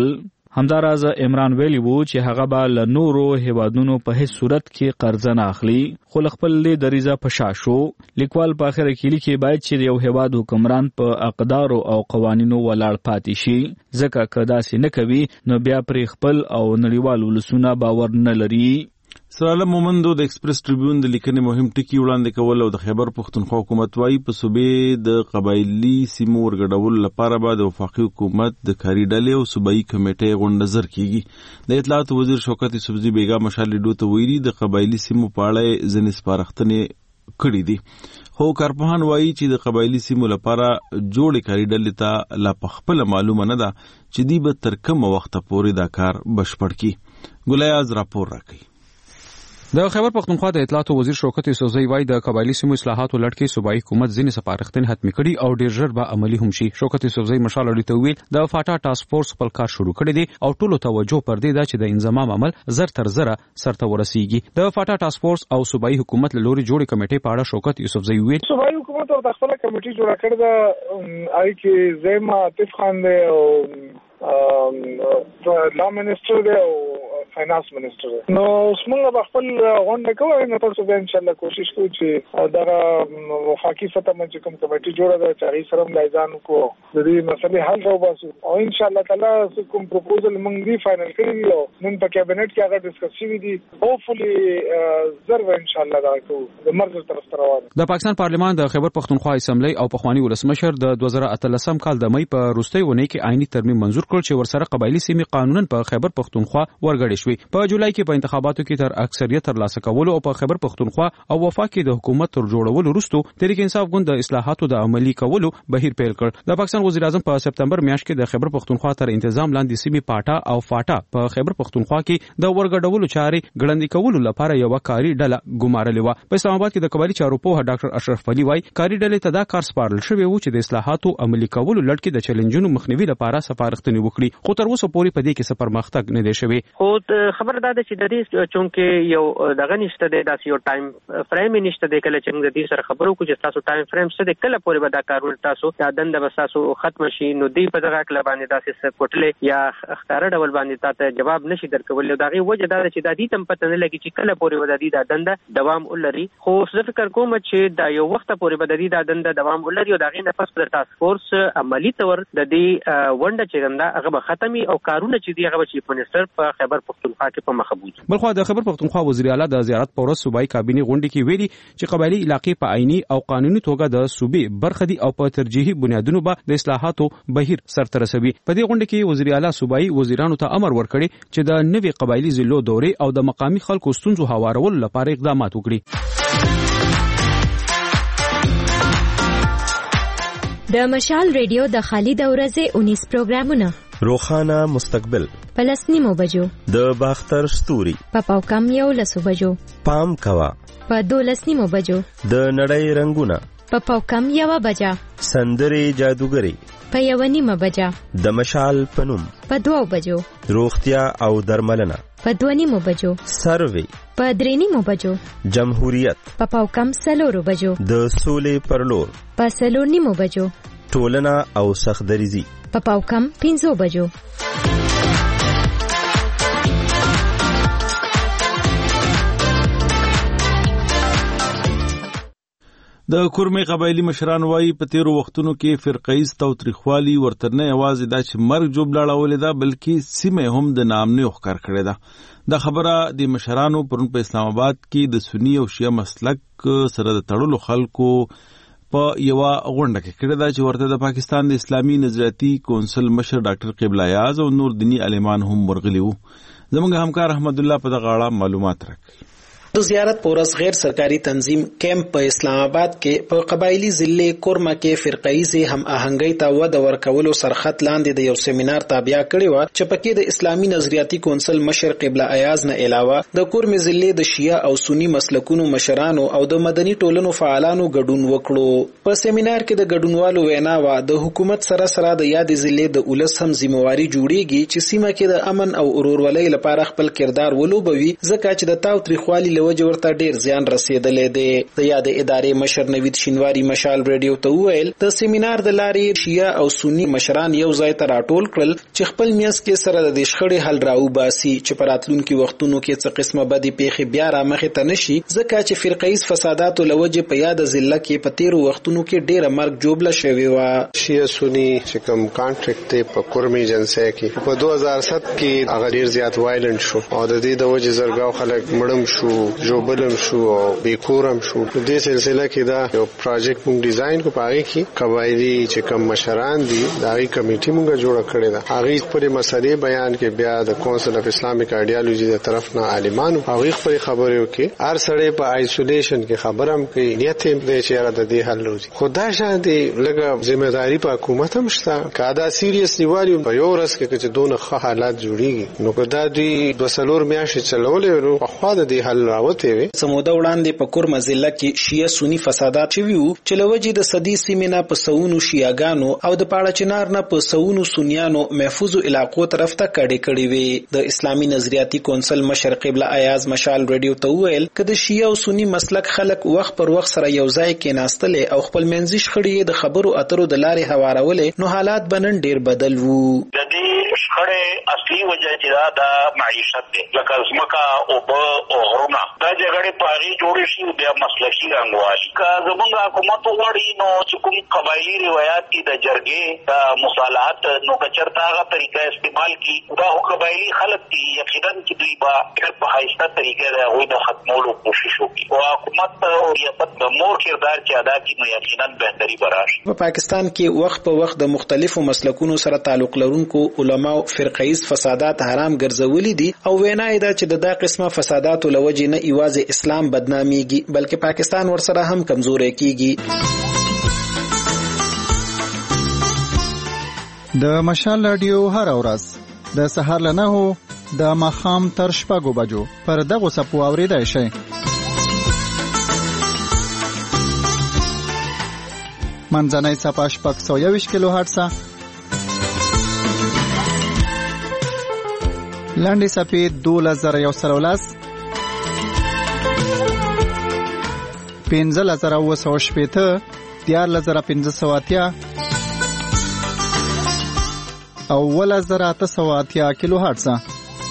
همداراز عمران ویلی وو چې هغه به له نورو هیوادونو په هیڅ صورت کې قرض نه اخلي خو خپل دریزه په شا شو. لیکوال په اخر کې لیکي باید چې یو هیواد حکمران په اقدار او قوانینو ولاړ پاتې شي ځکه که داسې نه کوي نو بیا پر خپل او نړیوال ولسونه باور نه لري. سرالم مومندو د ایکسپریس ټریبیون د لیکنې مهم ټکی وړاندې کول او د خیبر پښتونخوا حکومت وايي په صوبې د قبایلی سیمو ورګډول لپاره به د وفاقي حکومت د کاري ډلې او صوبایي کمیټې غونډه نظر کیږي. د اطلاعات وزیر شوکت یوسفزي بیگا مشال لیډو ته ویلي د قبایلی سیمو په اړه ځینې سپارښتنې کړې دي خو کارپوهان وايي چې د قبایلی سیمو لپاره جوړې کاري ډلې ته لا پخپله معلومه نه ده چې دوی به تر کومه وخته پورې دا کار بشپړ کړي. ګلیاز راپور راکوي. د خیبر پختونخوا د اطلاعاتو وزیر شوکت یوسفزي وايي د قبایلی سیمو اصلاحاتو لړ کې صوبایي حکومت ځینې سپارښتنې حتمي کړي او ډیر ژر به عملي هم شي. شوکت یوسفزي مشال اړ ته ویل د فاټا ټاسک فورس خپل کار شروع کړی دی او ټولو توجه پر دې ده چې د انضمام عمل زر تر زره سرته ورسیږي. د فاټا ټاسک فورس او صوبایي حکومت له لوري جوړې کمیټې په اړه شوکت یوسفزي ویل صوبایي حکومت او د خپل کمیټې جوړه کړې ده آی کې زما عاطف خان دی او لا منسٹر دی او فاینانس منسٹر دی نو څنګه به خپل غونډه کوو نو تاسو به ان شاء الله کوشش کوو چې دا وفاقي سطح باندې کوم کمیټې جوړه ده چې هغه سره ملایزان کو د دې مسلې حل راوباسو او ان شاء الله تعالی کوم پروپوزل موږ دی فائنل کړی دی او نن په کابینټ کې هغه ډیسکس شوی دی هوپفلی زر ان شاء الله دا کوو د مرکز طرف ته روان. د پاکستان پارلمان د خیبر پختونخوا اسمبلی او پخوانی ولسمشر د دوه زره اتلسم کال د مې په وروستۍ ونې کې آئینی ترمیم منزور کړ چې ورسره قبایلی سیمې قانونا په خیبر پختونخوا ورګړې شوې. په جولای کې په انتخاباتو کې تر اکثریت ترلاسه کولو او په خیبر پختونخوا او وفا کې د حکومت تر جوړولو وروسته تحریک انصاف ګوند د اصلاحاتو د عملی کولو بهیر پیل کړ. د پاکستان وزیر اعظم په سپتمبر میاشت کې د خیبر پختونخوا تر تنظیم لاندې سیمې پاټا او فاټا په خیبر پختونخوا کې د ورګډولو چارې ګړندې کولو لپاره یو کاری ډله ګمارلې و. په اسلام آباد کې د قبایلی چارو په ډاکټر اشرف علي وايي کاری ډلې ته دا کار سپارل شوی و چې د اصلاحاتو عملی کولو لړ کې د چیلنجونو مخنیوي لپاره سپارښتنې وکړي خو تر اوسه پورې په دې کې څه پرمختګ نه دی شوی. خو خبردار ده چې د دې چونکې یو دغه نشته د داسې یو ټایم فریم نشته د کله چې موږ دې سره خبرو کوو چې تاسو ټایم فریم څه د کله پورې به دا کارونه تاسو دا دنده به تاسو ختم شي نو دې په دغه کله باندې داسې څه کوټلې یا ښکارا ډول باندې تاسو جواب نشي درکول. دا غي وجه دا چې د دې تم پته نه لګي چې کله پورې به د دې د دنده دوام ولري. خو زه فکر کوم چې دا یو وخت پورې به د دې د دنده دوام ولري او دا غي نفس پر ټاسک فورس عملی تور د دې ونده چې ګنده هغه به ختمي او کارونه چې دی هغه چیف منسٹر په خیبر پختونخوا کې په مخ بوځي. بلخو د خیبر پختونخوا وزیر اعلی د زیارت پر ورځ صوبایي کابینه غونډه کې ویلي چې قبایلی علاقې په آئینی او قانوني توګه د صوبې برخه دي او په ترجیحي بنیادونو به د اصلاحاتو بهیر سرته رسوي. په دې غونډه کې وزیر اعلی صوبایي وزیرانو ته امر ورکړي چې د نوي قبایلی ضلعو دورې او د مقامی خلکو ستونزو هوارولو لپاره اقدامات وکړي. د مشال ریډیو د خالد اورزه انیس پروګرامونه روخانه مستقبل پلسنیمو بجو د باختر ستوري په پاوکم یو لسو بجو پام کوا په دولسنیمو بجو د نړۍ رنگونه په پاوکم یو بجا سندري جادوګری په یو نیمه بجا د مشال پنوم په دوو بجو روغتیا او درملنه په دوه نیمو بجو سروي په درې نیمو بجو جمهوریت په پاوکم سلورو بجو د سولې پرلور په سلور نیمو بجو ټولنه او سخدریزي په پاوکم پنځو بجو. د کورمې قبایلی مشران وايي په تیرو وختونو کې فرقه‌ایز تاوتریخوالي ورته نه یوازې دا چې مرګ جوړلاړولې ده بلکې سیمه هم د نامنیو ښکار کړې ده. دا خبره د مشرانو پرون په اسلام آباد کې د سنی او شیعه مسلک سره د تړلو خلکو په یو غونډه کې کړه دا چې ورته د پاکستان د اسلامي نظریاتي کونسل مشر ډاکټر قبله یاز او نور دینی عالمان هم ورغلي وو. زموږ همکار احمد الله په دغه اړه معلومات راکړي. د زیارت پورس غیر سرکاري تنظیم کیمپ په اسلام آباد کې په قبایلی ضلع کورما کې فرقه‌ایز هم آهنګۍ ته وده ورکولو سرخط لاندې د یو سیمینار تابع کړی و چې پکې د اسلامي نظریاتي کونسل مشر قبله ایاز نه علاوه د کورمې ضلع د شیعه او سنی مسلکونو مشرانو او د مدني ټولنو فعالانو ګډون وکړو. په سیمینار کې د ګډونوالو وینا و د حکومت سره سره د یاد ضلع د ولس هم ذمہواری جوړیږي چې سیمه کې د امن او ورورولۍ لپاره خپل کردار ولوبوي ځکه چې د تاوتریخوالي لوجه ورته ډیر زیان رسیدلې دی. د یاد ادارې مشر نوید شینواری مشال ریډیو ته وویل د سیمینار د لارې شیعه او سنی مشران یو ځای ته راټول کړل چې خپل میانس کې سره د شخړې حل راوباسي چې په راتلونکي وختونو کې څه قسمه بدې پیښې بیا را مخې ته نشي، ځکه چې فرقه‌ایز فساداتو لوجه په یاد ضلع کې په تیرو وختونو کې ډیره مرګ جوړه شوې و. شیعه سنی چې کوم کانټریکټ ته په کورمي جنسه کې په دوه هزار سات کې هغه ډیر زیات وایلنت شو او د دې د وجې زرګاو خلک مړم شو، جوبلم شو او بیکورم شو. په دې سلسله کې دا یو پروجیکټ موږ ډیزاین کو پاره کې قبایلی چې کوم مشران دي دا غي کمیټي موږ جوړ کړې ده. هغه پر مسلې بیان کې بیا د کونسل اف اسلامیک ایډیالوژي د طرف نه عالمانو هغه پر خبرې وکي. هر سړی په آیسولیشن کې خبرم کوي، نیت یې دې چې را د دې حل لوزي. خدا شان دي لګه ځمېداري په حکومت هم شته. کادا سیریس نیوالي په یو ورځ کې چې دونه ښه حالات جوړیږي نو کدا دوی د سلور میاشتې چلولې نو په خوا د دې حل راوته وي. سموده وړاندې په کورم ضلع کې شیعه سنی فسادات شوي وو چې لوجې د صدی سیمه په سونو شیعاګانو او د پاړه چنار نه په سونو سنیانو محفوظ علاقو طرف ته کډې کړې وي. د اسلامي نظریاتي کونسل مشر قبله ایاز مشال ریډیو ته وویل کله شیعه او سنی مسلک خلک وخت پر وخت سره یو ځای کې ناستلې او خپل منځي شخړې د خبرو اترو د لارې هوارولې نو حالات بنن ډیر بدل وو. د دې شخړې اصلي وجه چې دا معیشت دی، لکه ځمکه او په غرونه دا جګړې پاري جوړې شي بیا مسلکي رنګوالي. که زمونږ حکومت وغواړي نو چې کوم قبایلی روایت دي د جرګې د مصالحت نو کچرتا هغه طریقه استعمال کی دا قبایلی خلک دي یقینا چې دوی با په خاصه طریقې د هغوی د ختمولو کوشش وکړي او حکومت او ریاست د مور کردار چې ادا کړي نو یقینا بهتري براشي. په پاکستان کې وخت په وخت د مختلفو مسلکونو سره تعلق لرونکو علماو فرقه‌ایز فسادات حرام ګرځولي دي او وینا یې ده چې د دا قسمه فساداتو لوجې نه ایواز اسلام بدناميږي بلکې پاکستان ورسره هم کمزوري کیږي. د مشال رادیو هر ورځ د سهار له نهو د ماښام تر شپږو بجو پر دغه سپو اوریدای شئ. منځنۍ صفحه شپږ سوه یوویشت کیلو هرټز، لاندې صفحې دولس زره یو سل ولس، پنځلس زره اوه سوه شپېته، دیارلس زره پنځه سوه اتیا او اوولس زره اته سوه اتیا کیلو هرټز.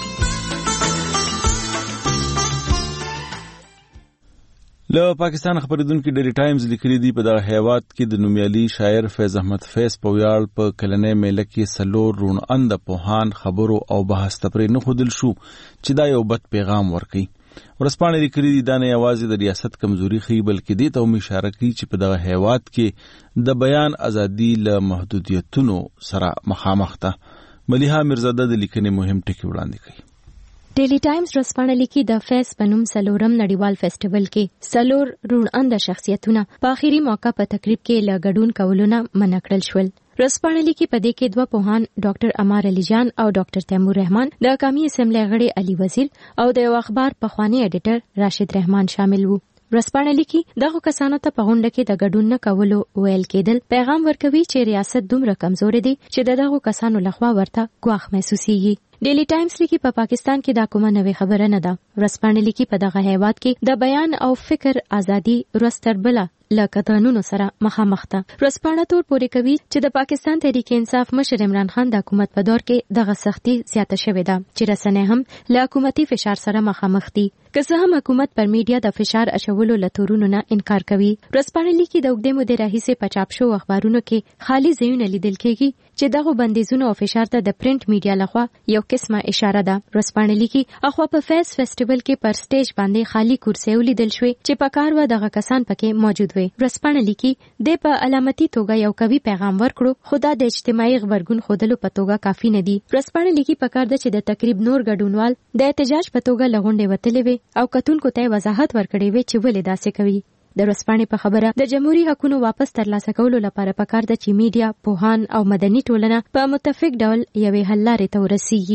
له پاکستان خبرېدونکو ډیلی ټایمز لیکلي دي په دغه هیواد کې د نومیالي شاعر فیض احمد فیض په ویاړ په کلنۍ میله کې څلور روڼ انده پوهان خبرو او بحث تپرې نه ښودل شو چې دا یو بد پیغام ورکوي. ورځپاڼې لیکلي دي دا نه یوازې د ریاست کمزوري ښیي بلکې دې ته هم اشاره کوي چې په دغه هیواد کې د بیان ازادي له محدودیتونو سره مخامخ ده. ملیحه میرزاده د لیکنې مهم ټکي وړاندې کوي. ډیلی ټایمز ورځپاڼه لیکي د فیض په نوم څلورم نړیوال فیسټیوال کې څلور روڼ انده شخصیتونه په آخري موقع په تقریب کې له ګډون کولو نه منع کړل شول. ورځپاڼه لیکي په دې کې دوه پوهان ډاکټر عمار علي جان او ډاکټر تیمور رحمان، د قومي اسمبلی غړي علي وزیر او د یو اخبار پخوانی ایډیټر راشد رحمان شامل وو. ورځپاڼه لیکي دغه کسانو ته په غونډه کې د ګډون نه کولو ویل کېدل پیغام ورکوي چې ریاست دومره کمزورې دي چې دغه کسانو لخوا ورته ګواښ محسوسيږي. ډیلی ټایمز لیکي په پاکستان کې دا کومه نوې خبره نه ده. ورځپاڼه لیکي په دغه هیواد کې د بیان او فکر ازادي ورستر بله له قانونو سره مخامخ ده. ورځپاڼه تور پورې کوي چې د پاکستان تحریک انصاف مشر عمران خان د حکومت په دور کې دغه سختي زیاته شوې ده چې رسنۍ هم له حکومتي فشار سره مخامخ دي. که څه هم حکومت پر میډیا د فشار اچولو له تورونو نه انکار کوي. ورځپاڼه لیکي د اوږدې مودې راهیسې په چاپ شوو اخبارونو کې خالي ځایونه لیدل کېږي چې دغه بندیزونو او فشار ته د پرنټ میډیا لخوا یو قسمه اشاره ده. ورځپاڼه لیکي اخوا په فیس فیسټیوال کې پر سټیج باندې خالي کرسۍ ولیدل شوې چې په کار و دغه کسان پکې موجود وي. ورځپاڼه لیکي د په علامتي توګه یو قوي پیغام ورکړو خو دا د اجتماعي غبرګون ښودلو په توګه کافي نه دي. ورځپاڼه لیکي پکار ده چې د تقریب نور ګډونوال د احتجاج په توګه له غونډې وتلي وي او کتونکو ته وضاحت ورکړي وي چې ولې داسې کوي. د ورځپاڼې په خبره د جمهوریت حقوقو واپس ترلاسه کولو لپاره پکار ده چې میډیا، پوهان او مدني ټولنه په متفق ډول یوې حل لارې ته ورسیږي.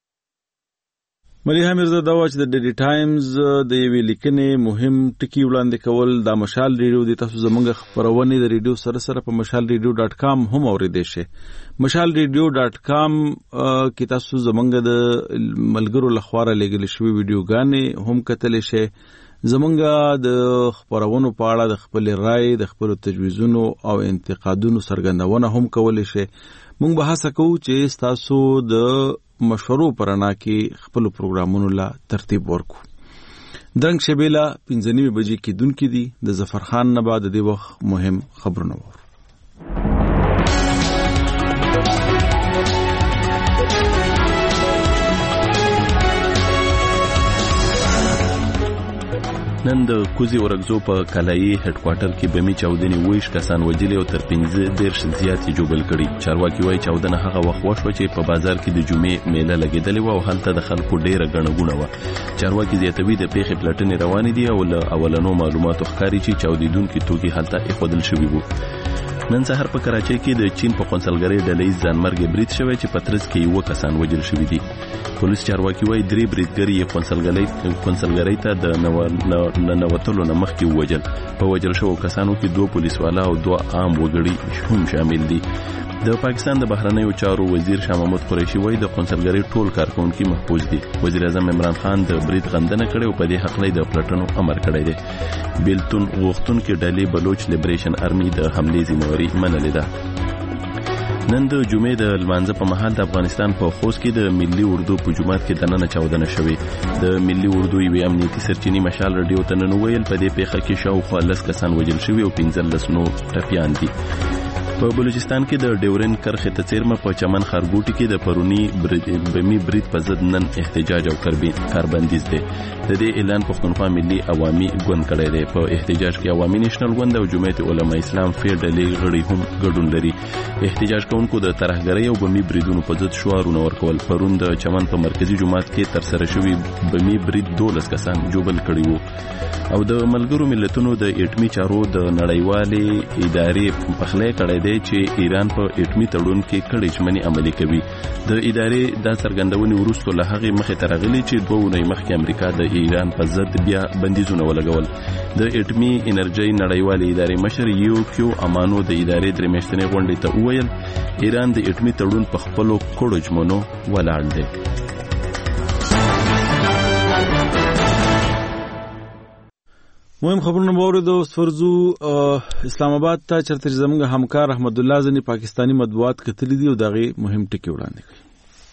ملیحه میرزاده دا چې د ډیلی ټایمز د یوې لیکنې مهم ټکي وړاندې کول د مشال ریډیو د تاسو زموږ خبرونه د ریډیو سره سره په مشال ریډیو ډاټ کام هم اوریدئ شئ. مشال ریډیو ډاټ کام کې تاسو زموږ د ملګرو لخوا را لېږل شوي ویډیوګانې هم کتلی شئ. زمونږ د خبرونو په اړه د خپل رائے د خپل تجویزونو او انتقادونو څرګندونه هم کولای شئ. موږ به هڅه کوو چې تاسو د مشورو پرانا کې خپل پروګرامونو لا ترتیب ورکو. درنګ شبیلا پنځه نیمې بجې کېدونکې دي. د ظفر خان نه بعد د دې وخت مهم خبرونه وو. نن د کوزي ورغزو په کلایي هډ کوارټر کې بمی چاودنې ویش کسان وجلې او تر پنځه دیرش زیات جوبل کړي. چارواکي وایي چاودنه هغه وخت وشوه چې په بازار کې د جمعې میله لګېدلې و او هلته د خلکو ډیره ګڼه ګوڼه وه. چارواکي زیاتوي د پیښې پلټنې روانې دي او له اولنو معلوماتو ښکاري چې چاودېدونکي توکي هلته ایښودل شوي وو. نن سهار په کراچۍ کې د چین په قونسلګرۍ ډلهییز ځانمرګ برید شوی چې په ترڅ کې یوه کسان وژل شوي دي. پولیس چارواکي وایي درې بریدګر یې قونسلګرۍ ته د ننوتلو نه مخکې ووژل. په وژل شوو کسانو کې دوه پولیسوالا او دوه عام وګړي هم شامل دي. د پاکستان د بهرنیو چارو وزیر شاه محمود قریشي وایي د قونسلګرۍ ټول کارکونکي محفوظ دي. وزیر اعظم عمران خان د برید غندنه کړې او په دې حق د پلټنو امر کړی دی. بیلتون غوښتونکي ډلې بلوچ لیبریشن آرمي د حملې ذمہواري منلې ده. نن د جمعې د لمانځه په مهال د افغانستان په خوست کې د ملي اردو په جومات کې دننه چاودنه شوې. د ملي اردو یوې امنیتي سرچینې مشال رادیو ته نن وویل په دې پیښه کې شاوخوا لس کسان وژل شوي او پنځلس نور ټپیان دي. په بلوچستان کې د ډیورن کرښې ته څیرمه په چمن خارګوټي کې د پرونی بمی برید په ضد نن احتجاج او کاربندیز دی. د دې اعلان پښتونخوا ملي عوامي ګوند کړی دی. په احتجاج کې عوامي نېشنل ګوند او جمعیت علماء اسلام فیر ډلې غړي هم ګډون لري. احتجاج کوونکو د ترهګرۍ او بمی بریدونو په ضد شعارونه ورکول. پرون د چمن په مرکزی جومات کې ترسره شوی بمی برید دولس کسان جوبل کړي وو. او د ملګرو ملتونو د اټمی چارو د نړیوالې ادارې پخلی کړی دی چې ایران په اټمی تړون کې کړي ژمنې عملي کوي. د ادارې د څرګندونې وروسته له هغې مخې ته راغلي چې دوه اونۍ مخکې امریکا د ایران په ضد بیا بندیزونه ولګول. د اټمی انرژۍ نړیوالې ادارې مشر یو کیو امانو د ادارې درې میاشتنۍ غونډې ته وویل ایران د اټمی تړون په خپلو کړو ژمنو ولاړ دی. مهم خبرونه باورېدو. سفرزو اسلام آباد ته چرته زموږ همکار احمد الله ځنی پاکستانی مطبوعات کتلی دي او دغه مهم ټکی وړاندې کوي.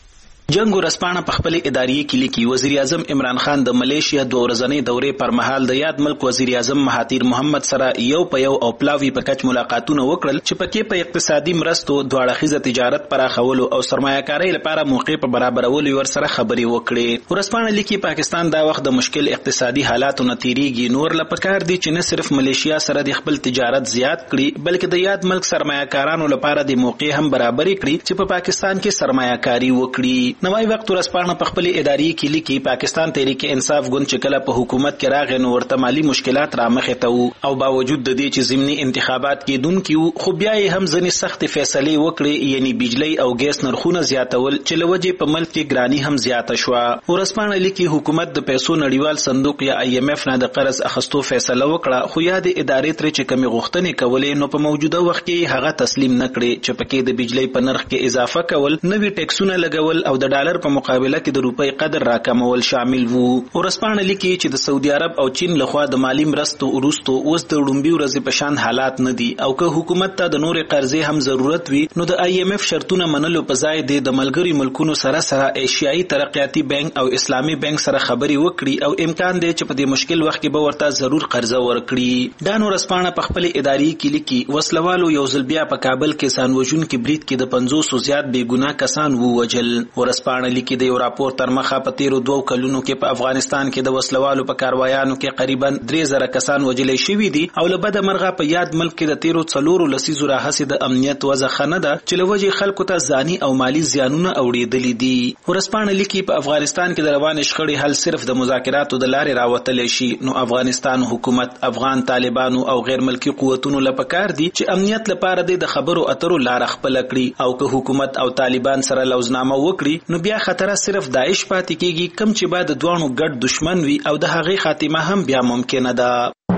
جنگ ورسپانه په خپل اداري کې لیکي وزیر اعظم عمران خان د ملیشیا دوه ورځنۍ دورې پر مهال د یاد ملک وزیر اعظم مهاتیر محمد سره یو په یو او پلاوی په کچ ملاقاتونه وکړل چې پکې په اقتصادي مرستو دواړه خیزه تجارت پراخولو او سرمایه‌کارۍ لپاره موقع په برابرولو ور سره خبرې وکړي. ورسپانه لیکي پاکستان دا وخت د مشکل اقتصادي حالاتو نتیریږي. نور لپاره دي چې نه صرف ملیشیا سره د خپل تجارت زیات کړي بلکې د یاد ملک سرمایه‌کارانو لپاره د موقع هم برابر کړي چې په پاکستان کې سرمایه‌کاري وکړي. نوای وخت ورسپانه په خپل اداري کې لیکي پاکستان تحریک انصاف ګوند چې کله په حکومت کې راغی نو ورته مالی مشکلات را مخې ته وو او باوجود د دې چې ضمني انتخابات کېدونکي وو خو بیا یې هم ځینې سخت فیصلې وکړې یعنی بجلی او ګیس نرخونه زیاتول چې لوجې په ملک کې ګرانی هم زیاته شوه. ورسپانه لیکي حکومت د پیسو نړیوال صندوق یا آی ایم ایف نه د قرض اخستو فیصله وکړه خو یا د ادارې ترې چې کمی غوښتنې کولې نو په موجوده وخت کې هغه تسلیم نه کړې چې پکې د بجلی په نرخ کې اضافه کول نوي ټیکسونه لګول او د ډالر په مقابله کې د روپۍ قدر راکمول شامل وو. ورسپانه لیکي چې د سعودي عرب او چین لخوا د مالی مرستو وروسته اوس د لومبي ورځې په شان حالات نه دي او که حکومت ته د نورې قرضې هم ضرورت وي نو د آی ایم ایف شرطونه منلو په ځای د ملګري ملکونو سره سره ایشیایي ترقیاتي بانک او اسلامي بانک سره خبرې وکړي او امکان دی چې په دې مشکل وخت کې به ورته ضرور قرضه ورکړي. دا نو ورسپانه په خپل اداري کې لیکي وسلوالو یو ځل بیا په کابل کې ځانوژونکي برید کې د پنځوسو زیات بې ګناه کسان ووجل. ورسپانه لیکي د یو راپور تر مخه په تیرو دوو کلونو کې په افغانستان کې د وسلوالو په کاروایانو کې قریبا درې زره کسان وژل شوي دي او له بده مرغه په یاد ملک کې د تیرو څلورو لسیزو راهیسې د امنیت وضع ښه نه ده چې له وجې خلکو ته ځاني او مالي زیانونه اوړېدلي دي. ورسپانه لیکي په افغانستان کې د روانې شخړې حل صرف د مذاکراتو د لارې راوتلی شي نو افغانستان حکومت افغان طالبانو او غیر ملکي قوتونو له پکار دي چې امنیت لپاره د خبرو اترو لاره خپله کړي او که حکومت او طالبان سره لوزنامه وکړي نو بیا خطر صرف داعش پاتې کېږي کم چې بعد دوانو ګډ دشمن وي او د هغې خاتمه هم بیا ممکنه ده.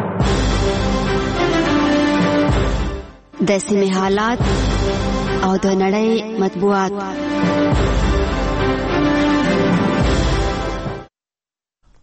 د سیمې حالات او د نړۍ مطبوعات.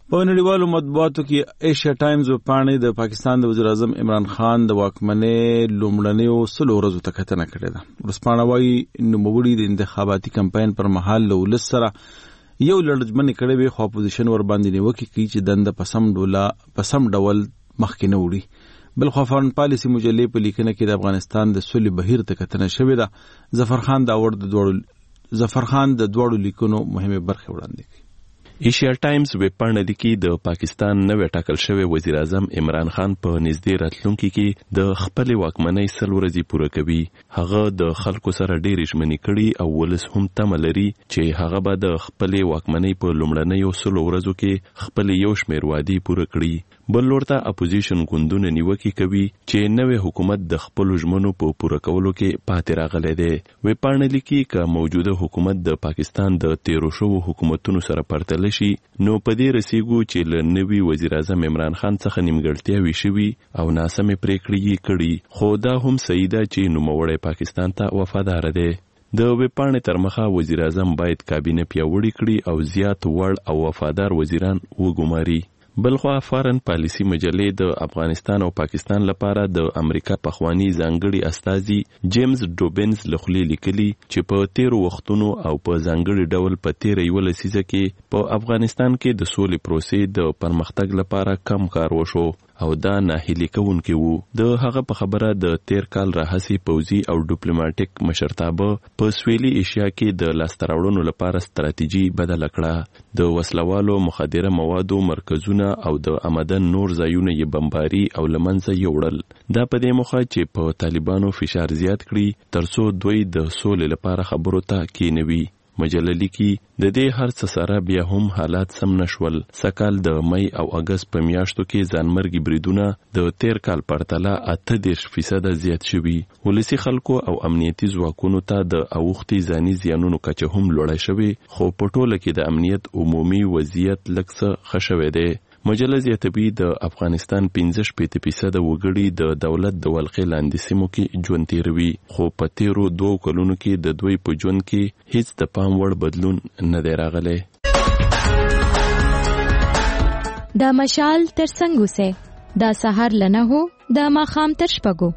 په نړیوالو مطبوعاتو کې ایشیا ټایمز وپاڼې د پاکستان د وزیر اعظم عمران خان د واکمنۍ لومړنیو سلو ورځو ته کتنه کړې ده. ورځپاڼه وایي نوموړي د انتخاباتي کمپاین پر مهال له ولس سره یو لړزمنې کړې وي، خو اپوزیشن ور باندې نیوکې کوي چې دنده په سم ډول په سم ډول مخکې نه وړي. بلخوا فارن پالیسي مجلې په لیکنه کې د افغانستان د سولې بهیر ته کتنه شوې ده. ظفر خان دا ور د دوړو ظفر خان د دوړو لیکونو مهمه برخه وړاندې کوي. ایشیا ټایمز ویبپاڼه لیکي د پاکستان نوی ټاکل شوی وزیر اعظم عمران خان په نږدې راتلونکي کې د خپل واکمنۍ سل ورځې پوره کوي. هغه د خلکو سره ډېرې ژمنې کړي او ولس هم تمه لري چې هغه به د خپل واکمنۍ په لومړنیو سلو ورځو کې خپل یو شمېر وعدې پوره کړي. بل لورته اپوزیشن ګوندونه نیوکې کوي چې نوی حکومت د خپل ژمنو په پوره کولو کې پاتې راغلی دی. ویبپاڼه لیکي که موجوده حکومت د پاکستان د تیرو شوو حکومتونو سره پرتله شي نو په دې رسیږو چې له نوي وزیر اعظم عمران خان څخه نیمګړتیاوې شوي او ناسمې پریکړې یې کړي، خو دا هم صحیح ده چې نوموړی پاکستان ته وفادار دی. د ویبپاڼې تر مخه وزیر اعظم باید کابینه پیاوړې کړي او زیات وړ او وفادار وزیران وګماري. بلخوا فارن پالیسی مجلې د افغانستان او پاکستان لپاره د امریکا پخوانی ځانګړي استازي جیمز ډوبنز لخوا لیکلي چې په تیرو وختونو او په ځانګړي ډول په تیر یو لسیزه کې په افغانستان کې د سولې پروسې د پرمختګ لپاره کم کار وشو او دا ناهیلي کوونکی وو. د هغه په خبره د تیر کال راهسي پوځي او ډیپلوماټیک مشرتابه په سویلي ایشیا کې د لاسته راوړنو لپاره ستراتیژي بدله کړه. د وسلوالو مخدره موادو مرکزونه او د آمدن نور ځایونه یې بمباري او لمنځه یوړل. دا په دې موخه چې په طالبانو فشار زیات کړي ترڅو دوی د سولې لپاره خبرو ته کېنوي. مجله لیکي د دې هر څه سره بیا هم حالات سم نشول. سکال د مئی او اگست په میاشتو کې ځانمرګي بریدونه د تیر کال پرتله اته دېرش فیصده زیات شوي. ولسي خلکو او امنیتي ځواکونو ته د اوښتي ځاني زیانونو کچه هم لوړه شوې، خو په ټوله کې د امنیت عمومي وضعیت لږ څه ښه شوی دی. مجله زیاتوي د افغانستان پنځه شپېته فیصده وګړي د دولت د ولقې لاندې سیمو کې ژوند تیروي، خو په تیرو دوو کلونو کې د دوی په ژوند کې هیڅ د پام وړ بدلون نه دی راغلی. دا مشال تر څنګه سه دا سحر لنه هو دا ماخام تر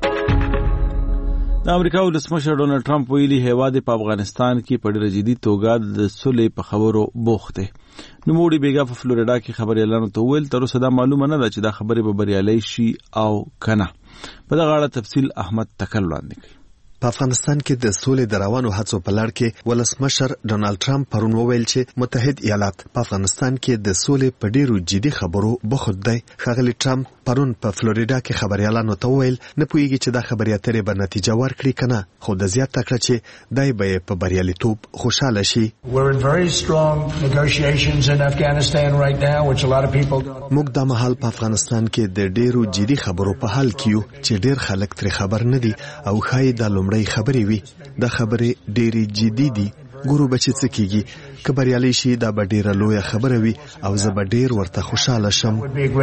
شپږو. د امریکا ولسمشر ډونالد ټرمپ ویلي هیواد په افغانستان کې په ډېره جدي توګه د سولې په خبرو بوخت دی. نوموړي بیګا په فلوریډا کې خبريالانو ته وویل تر اوسه دا معلومه نه ده چې دا خبرې به بریالۍ شي او کنه. په دغه اړه تفصیل احمد تکل وړاندې کوي. په افغانستان کې د سولې د روانو هڅو په لړ کې ولسمشر ډونالد ټرمپ پرون وویل چې متحد ایالات په افغانستان کې د سولې په ډیرو جدي خبرو بوخت دی. ښاغلي ټرمپ پرون په فلوریډا کې خبريالانو ته وویل نه پوهیږي چې دا خبرې اترې به نتیجه ورکړي کنه، خو د زیات تکړه چې دای به په بریالیتوب خوشاله شي. موږ د مهال په افغانستان کې د ډیرو جدي خبرو په حال کې یو چې ډیر خلک تر خبر نه دي او خای د لومړی خبرې وي. دا خبرې ډېرې جدي دي. ګورو به چې څه کېږي. که بریالی شي دا به ډېره لویه خبره وي او زه به ډېر ورته خوشحاله شم.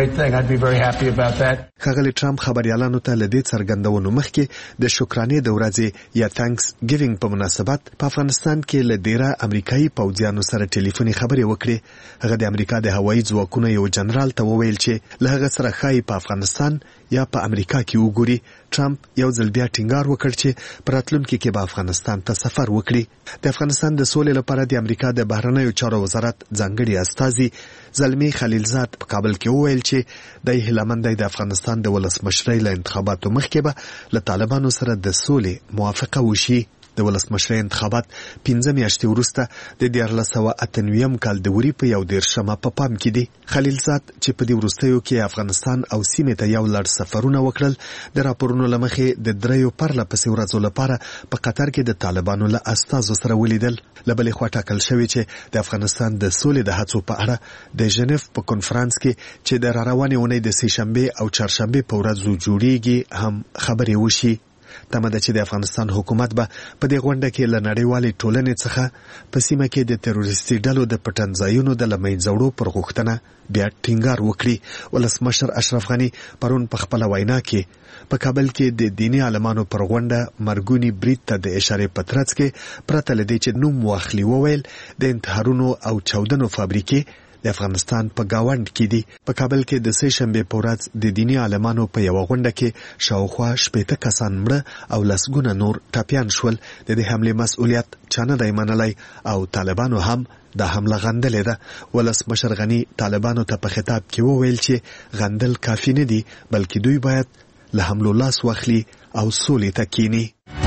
ښاغلي ټرمپ خبریالانو ته له دې څرګندونو مخکې د شکرانې د ورځې یا تانکس ګیوینګ په مناسبت په افغانستان کې له ډېره امریکایي پوځیانو سره ټلیفوني خبرې وکړې. هغه د امریکا د هوایي ځواکونو یو جنرال ته وویل چې له هغه سره ښایي په افغانستان یا په امریکا کې وګوري. ټرمپ یو ځل بیا ټینګار وکړ چې په راتلونکي کې به افغانستان ته سفر وکړي. د افغانستان د سولې لپاره د امریکا د بهرنیو چارو وزارت ځانګړي استازي زلمی خلیلزاد په کابل کې وویل چې د هیلمند د افغانستان د ولسمشرۍ له انتخاباتو مخکې به له طالبانو سره د سولې موافقه وشي. د ولسمشرۍ انتخابات پنځه میاشتې وروسته د دیارلس سوه اته نویم کال د وري په یو دېرشمه په پام کې دي. خلیلزاد چې په دې وروستیو کې افغانستان او سیمې ته یو لړ سفرونه وکړل، د راپورونو له مخې د دریو پرله پسې ورځو لپاره په قطر کې د طالبانو له استازو سره ولیدل. له بلې خوا ټاکل شوی چې د افغانستان د سولې د هڅو په اړه د ژنیف په کنفرانس کې چې د راروانې اونۍ د سې شنبې او چهارشنبې په ورځو جوړیږي هم خبرې وشي. تمه ده چې د افغانستان حکومت به په دې غونډه کې له نړیوالې ټولنې څخه په سیمه کې د تروریستي ډلو د پټنځایونو د له منځه وړو پر غوښتنه بیا ټینګار وکړي. ولسمشر اشرف غني پرون په خپله وینا کې په کابل کې د دیني عالمانو پر غونډه مرګونی برید ته د اشارې په ترڅ کې پرته له دې چې نوم واخلي وویل د انتحارونو او چاودنو فابریکې د افغانستان په گاوند کې دي. په کابل کې د سه شنبه په ورځ د دینی عالمانو په یو غونډه کې شاوخوا شپږ کسان مړه او لسګونه نور ټاپیان شول. د دې حمله مسؤلیت چانه دی منلای او طالبانو هم د حمله غندلې ده. ولسمشر غنی طالبانو ته په خطاب کې وویل چې غندل کافی نه دي بلکې دوی باید له حملو لاس واخلي او سولې ته کینی.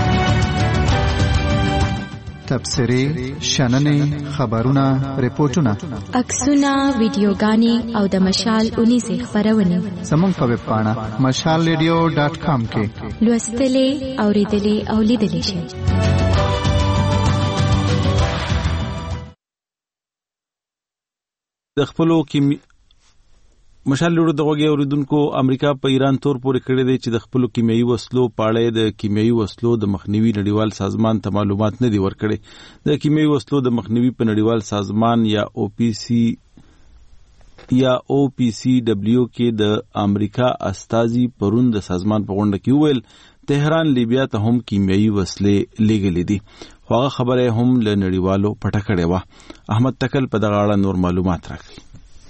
تبصرې، شننې، خبرونه، ریپورتونه، عکسونه، ویډیوګانې او د مشال اونیزې خبرونه زموږ په ویب پاڼه مشال ریډیو ډاټ کام کې لوستلې، اوریدلې او لیدلې شئ. د خپلو کیمی مشال لرو د وګي اوریدونکو امریکا په ایران تور پورې کړی دی چې د خپلو کیمیاوي وسلو پاړې د کیمیاوي وسلو د مخنیوي نړیوال سازمان ته معلومات نه دی ورکړي. د کیمیاوي وسلو د مخنیوي په نړیوال سازمان یا او پی سی یا او پی سی ډبلیو کې د امریکا استازي پرون د سازمان په غونډه کې وویل تهران لیبیا ته هم کیمیاوي وسلې لېږلې دي، خو هغه خبره هم له نړیوالو پټه کړې وه. احمد تکل په دغه اړه نور معلومات راکړي.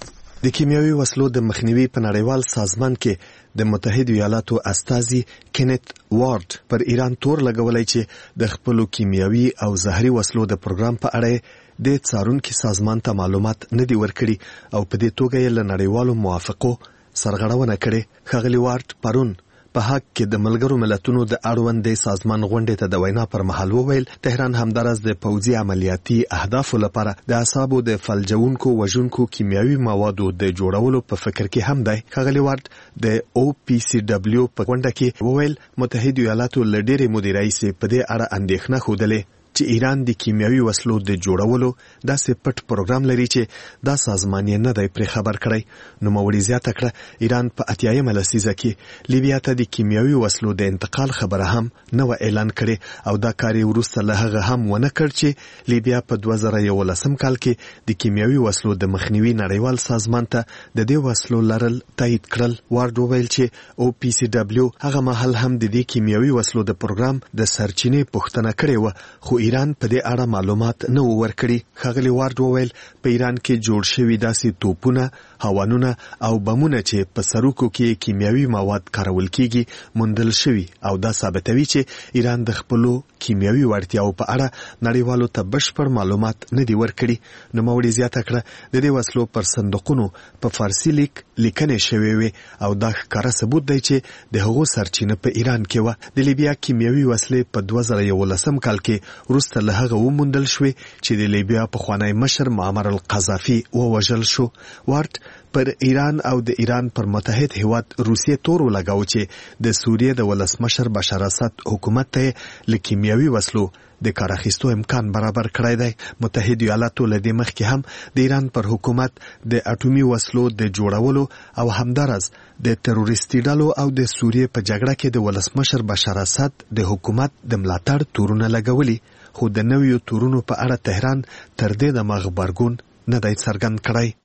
د کیمیاوي وسلو د مخنیوي په نړیوال سازمان کې د متحده ایالاتو استازي کینت وارد پر ایران تور لګولای چې د خپلو کیمیاوي او زهري وسلو د پروګرام په اړه د څارونکو سازمان ته معلومات نه دی ورکړي او په دې توګه یې له نړیوالو موافقو سرغړونه کړې. ښاغلي وارد پرون په حق کې د ملګرو ملتونو د اړوندې سازمان غونډې ته د وینا پر مهال وویل تهران همدارس د پوځي عملیاتي اهدافو لپاره د اعصابو د فلجونکو وژونکو کیمیاوي موادو د جوړولو په فکر کې هم دی. ښاغلي وارد د او پی سی ډبلیو په غونډه کې وویل متحده ایالاتو له ډېرې مودې راهیسې په دې اړه اندېښنه ښودلې چې ایران د کیمیاوي وسلو د جوړولو داسې پټ پروګرام لري چې دا سازمان یې نه دی پرې خبر کړی. نوموړي زیاته کړه ایران په اتیایمه لسیزه کې لیبیا ته د کیمیاوي وسلو د انتقال خبره هم نه و اعلان کړې او دا کار یې وروسته له هغه هم ونه کړ چې لیبیا په دوه زره یولسم کال کې د کیمیاوي وسلو د مخنیوي نړیوال سازمان ته د دې وسلو لرل تایید کړل. وارد وویل چې او پی سی ډبلیو هغه مهال هم د دې کیمیاوي وسلو د پروګرام د سرچینې پوښتنه کړې و خو ایران په دې اړه معلومات نه ورکړي. ښاغلي وارد وویل په ایران کې جوړ شوي داسې توپونه، هوانونه او بمونه چې په سروکو کې کیمیاوي مواد کارول کیږي موندل شوي او دا ثابتوي چې ایران د خپلو کیمیاوي وړتیاو په اړه نړیوالو ته بشپړ معلومات نه دي ورکړي. نوموړي زیاته کړه د دې وسلو پر صندوقونو په فارسي لیک لیکنې شوې وې او دا ښکاره ثبوت دی چې د هغو سرچینه په ایران کې وه. د لیبیا کیمیاوي وسلې په دوه زره یولسم کال کې وروسته له هغه وموندل شوې چې د لیبیا پخوانی مشر معمر القذافي ووژل شو. وارد پر ایران او د ایران پر متحد هیواد روسیې تور ولګاو چې د سوریې د ولسمشر بشار اسد حکومت ته له کیمیاوي وسلو د کار اخیستو امکان برابر کړی دی. متحده ایالاتو له دې مخکې هم د ایران پر حکومت د اټومي وسلو د جوړولو او همدارس د تروریستي ډلو او د سوریې په جګړه کې د ولسمشر بشار اسد د حکومت د ملاتړ تورونه لګولي، خو د نویو تورونو په اړه تهران تر دې د غبرګون نه دی څرګند کړی.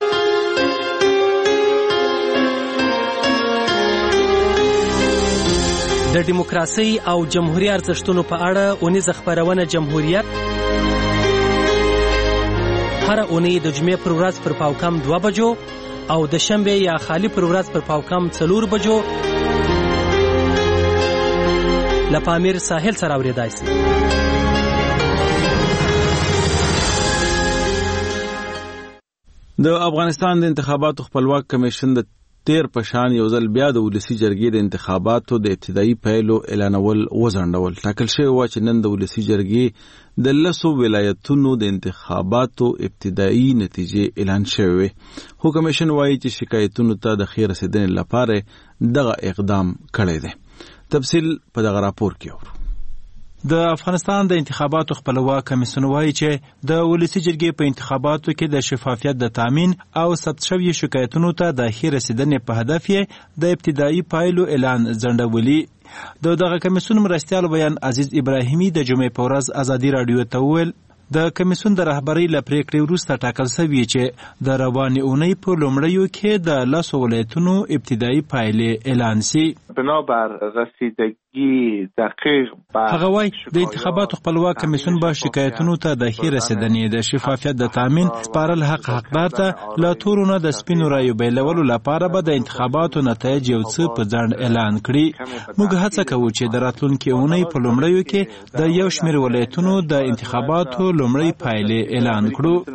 د دیموکراسي او جمهوریت ارزښتونو په اړه اونیزه خبرونه جمهوریت هر اونۍ د جمعې پر ورځ پر پاوکم دوه بجو او د شنبه یا خالی پر ورځ پر پاوکم څلور بجو له پامیر ساحل سره اوریدای شي. د افغانستان د انتخاباتو خپلواک کمیشن د تیر پشان یو ځل بیا د ولسی جرګې د انتخاباتو د ابتدایي پیلو اعلانول وځنډول. ټاکل شوی و چې نن د ولسی جرګې د لسو ولایتونو د انتخاباتو ابتدایي نتیجې اعلان شوی، خو کمیشن وایي چې شکایتونو ته د خیر رسیدنې لپاره دغه اقدام کړی دی. تفصیل په دغه راپور کې اورو. د افغانستان د انتخاباتو خپلواک کمیسیون وایي چې د ولسی جرګې په انتخاباتو کې د شفافیت د تامین او ثبت شوی شکایتونو ته د ښې رسیدنې په هدف یې د ابتدایي پایلو اعلان ځنډولي. د دغه کمیسیون مرستیال بیان عزیز ابراهیمي د جمعې په ورځ ازادي راډیو ته وویل د کمیسیون د رهبرۍ له پریکړې وروسته ټاکل شوي چې د روانې اونۍ په لومړیو کې د لسو ولایتونو ابتدایي پایلې اعلان شي. بنابر رسیدگی هغه وایي د انتخاباتو خپلواک کمیسیون به شکایتونو ته د ښې رسېدنې د شفافیت د تامین سپارل حق حقدار ته له تورو نه د سپینو رایو بیلولو لپاره به د انتخاباتو نتایج یو څه په ځنډ اعلان کړي. موږ هڅه کوو چې د راتلونکي اونۍ په لومړیو کې د یو شمېر ولایتونو د انتخاباتو لومړۍ پایلې اعلان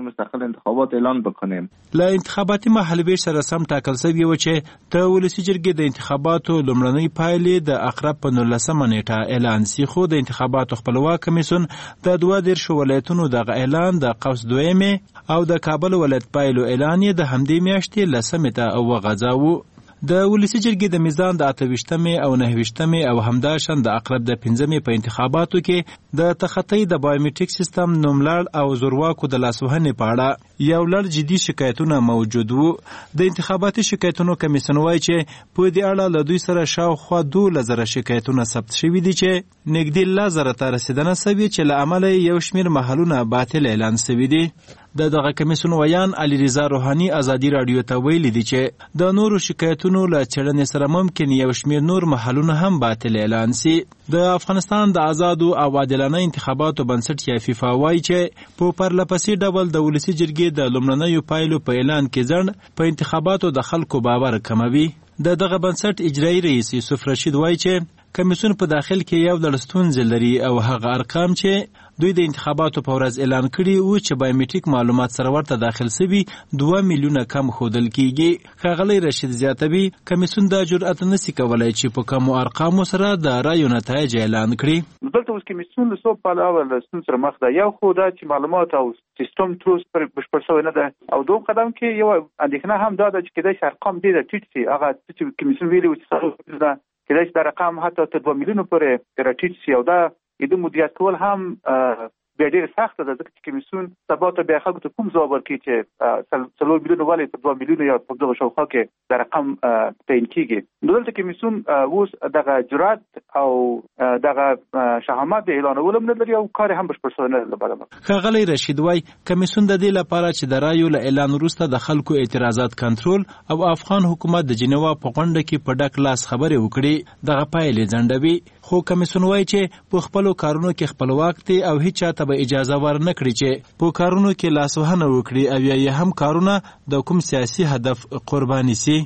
کړو. له انتخاباتي مهالویش سره سم ټاکل شوي و چې د ولسي جرګې د انتخاباتو لومړنۍ پایلې د اقرب په نولسمه نیټه اعلان سي، خو د انتخاباتو خپلواک کمیسیون د دوه دېرشو ولایتونو دغه اعلان د قوس دویمې او د کابل ولایت پایلو اعلان یې د همدې میاشتې لسمې ته وغځاوه. د ولسي جرګې د میزان د اته ویشتمې او نهه ویشتمې او همداشان د اقرب د پنځمې په انتخاباتو کې د تخطی د بایومټریک سیستم نوملړ او زورواکو د لاسوهنې په اړه یو لړ جدي شکایتونه موجود وو. د انتخاباتي شکایتونو کمیسیون وایي چې په دې اړه له دوی سره شاوخوا دوولس زره شکایتونه ثبت شوي دي چې نږدې لس زره ته رسېدنه شوې چې له امله یو شمېر محلونه باطل اعلان شوي دي. د دغه کمیسیون ویان علي رضا روحاني ازادي راډیو ته ویلي دي چې د نورو شکایتونو له څېړنې سره ممکن یو شمېر نور محلونه هم باطل اعلان سي. د افغانستان د آزادو او عادلانه انتخاباتو بنسټ یا فیفا وایي چې په پرلپسې ډول د ولسي جرګې د لومړنیو پایلو په اعلان کې ځنډ په انتخاباتو د خلکو باور کموي. د دغه بنسټ اجرایي رئیس یوسف رشید وایي چې کمیسیون په داخل کې یو ډول ستونزې لري او هغه ارقام چې دوی د انتخاباتو په ورځ اعلان کړي وو چې بایومټریک معلومات سره ورته داخل شوي دوه میلیونه کم ښودل کیږي. ښاغلی رشید زیاتوي کمیسیون دا جرأت نشي کولی چې په کمو ارقامو سره د رایو نتایج اعلان کړي. دلته اوس کمیسیون له څو پلوه له ستونزو سره مخ ده. یو خو دا چې معلومات او سیستم تروس پر بشپړ شوی نه ده او دوم قدم کې یو اندېښنه هم دا ده چې کېدای شي ارقام ډېر ټیټ شي. هغه چې کمیسیون ویلي و چې څلور کېدای شي دا رقم حتی تر دوه میلیونو پورې راټیټ شي او دا د مدیریت کول هم بیا ډېر سخته ده ځکه چې کمیسیون سبا ته بیا خلکو ته کوم ځواب ورکړي چې څلور میلیونه ولې تر دوه میلیونه یا په دغه شاوخوا کې دا رقم تعیین کېږي. نو دلته کمیسیون اوس دغه جرأت او دغه شهامت د اعلانولو هم نه لري او کار هم بشپړ شوی نه ده. ښاغلی رشید وایي کمیسیون د دې لپاره چې د رایو له اعلان وروسته د خلکو اعتراضات کنټرول او افغان حکومت د جنیوا په غونډه کې په ډک لاس خبرې وکړي دغه پایلې ځنډوي. خو کمیسیون وایي چې په خپلو کارونو کې خپلواک دي او هیڅ چاته به اجازه ورنه کړي چې په کارونو کې لاسوهنه وکړي او یا هم کارونه د کوم سیاسي هدف قرباني سي.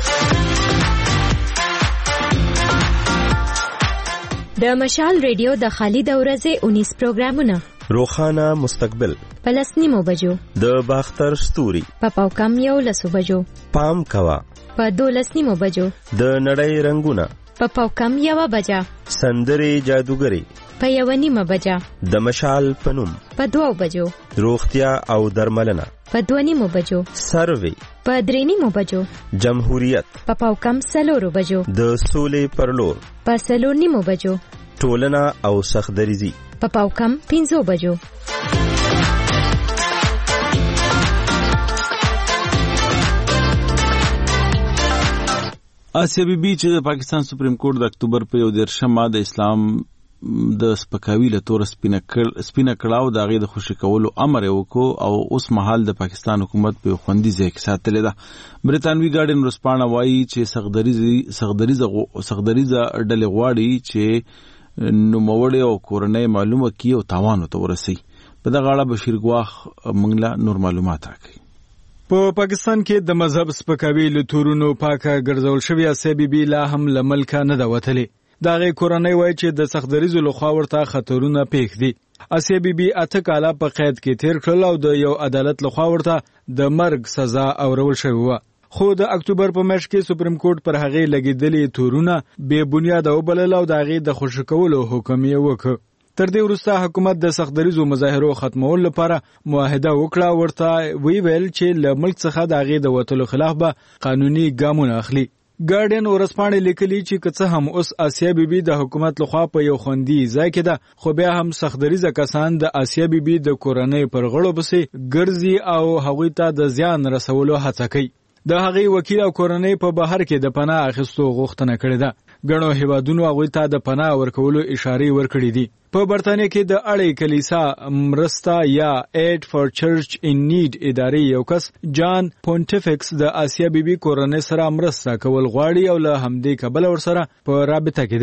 د مشال ریډیو د خالد اورزه انیس پروګرامونه روخانه مستقبل پلسنیمو بجو د باختر ستوري په پاوکم یو لسو بجو پام کوا په دولسنیمو بجو د نړۍ رنگونه په پاوکم یو بجا سندري جادوګری په یو نیمه بجا د مشال پنوم په دوو بجو روغتیا او درملنه په دوه نیمو بجو سروي په درې نیمو بجو جمهوریت په پاوکم سلورو بجو د سولې پرلور په سلور نیمو بجو ټولنه او سخدریزي په پاوکم پنځو بجو. آسیا بیبي چې د پاکستان سپریم کورټ د اکتوبر په یو دېرشمه د اسلام د سپکاوي له تور سپینه کړاو د هغې د خوشي کولو امر یې وکړو او اوس مهال د پاکستان حکومت په یو خوندي ځای کې ساتلې ده. بریتانوي ګارډین ورځپاڼه وایي چې سخدریزه ډلې غواړي چې نوموړی او کورنۍ معلومه کړي او تاوان ورته ورسوي. په دغه اړه بشیر ګواخ موږ له نور معلومات راکوي. په پاکستان کې د مذهب سپکاوي له تورونو پاکه ګرځول شوې آسیا بیبي لا هم له ملکه نه ده وتلې. د هغې کورنۍ وایي چې د سخدریزو لخوا ورته خطرونه پېښ دي. آسیا بیبي اته کاله په قید کې تیر کړل او د یو عدالت لخوا ورته د مرګ سزا اورول شوې وه. خو د اکتوبر په میاشت کې سپریم کورټ پر هغې لګېدلې تورونه بې بنیاده وبلل او د هغې د خوشي کولو حکم یې وکړ. تر دې وروسته حکومت د سخدریزو مظاهرو ختمولو لپاره معاهده وکړه، ورته وی ویل چې له ملک څخه د هغې د وتلو خلاف به قانوني ګامونه اخلي. ګارډین ورځپاڼې لیکلي چې که څه هم اوس آسیا بیبي د حکومت لخوا په یو خوندي ځای کې ده، خو بیا هم سخدریزه کسان د آسیا بیبي د کورنۍ پر غړو پسې ګرځي او هغوی ته د زیان رسولو هڅه کوي. د هغې وکیل او کورنۍ په بهر کې د پناه اخیستو غوښتنه کړې ده. ګڼو هیوادونو هغوی ته د پناه ورکولو اشارې ورکړې دي. په برتانیه کې د اړې کلیسا مرسته یا ایډ فار چرچ ان نیډ ادارې یو کس جان پونټیفکس د آسیا بیبي کورنۍ سره مرسته کول غواړي او له همدې کبله ورسره په رابطه کې دی.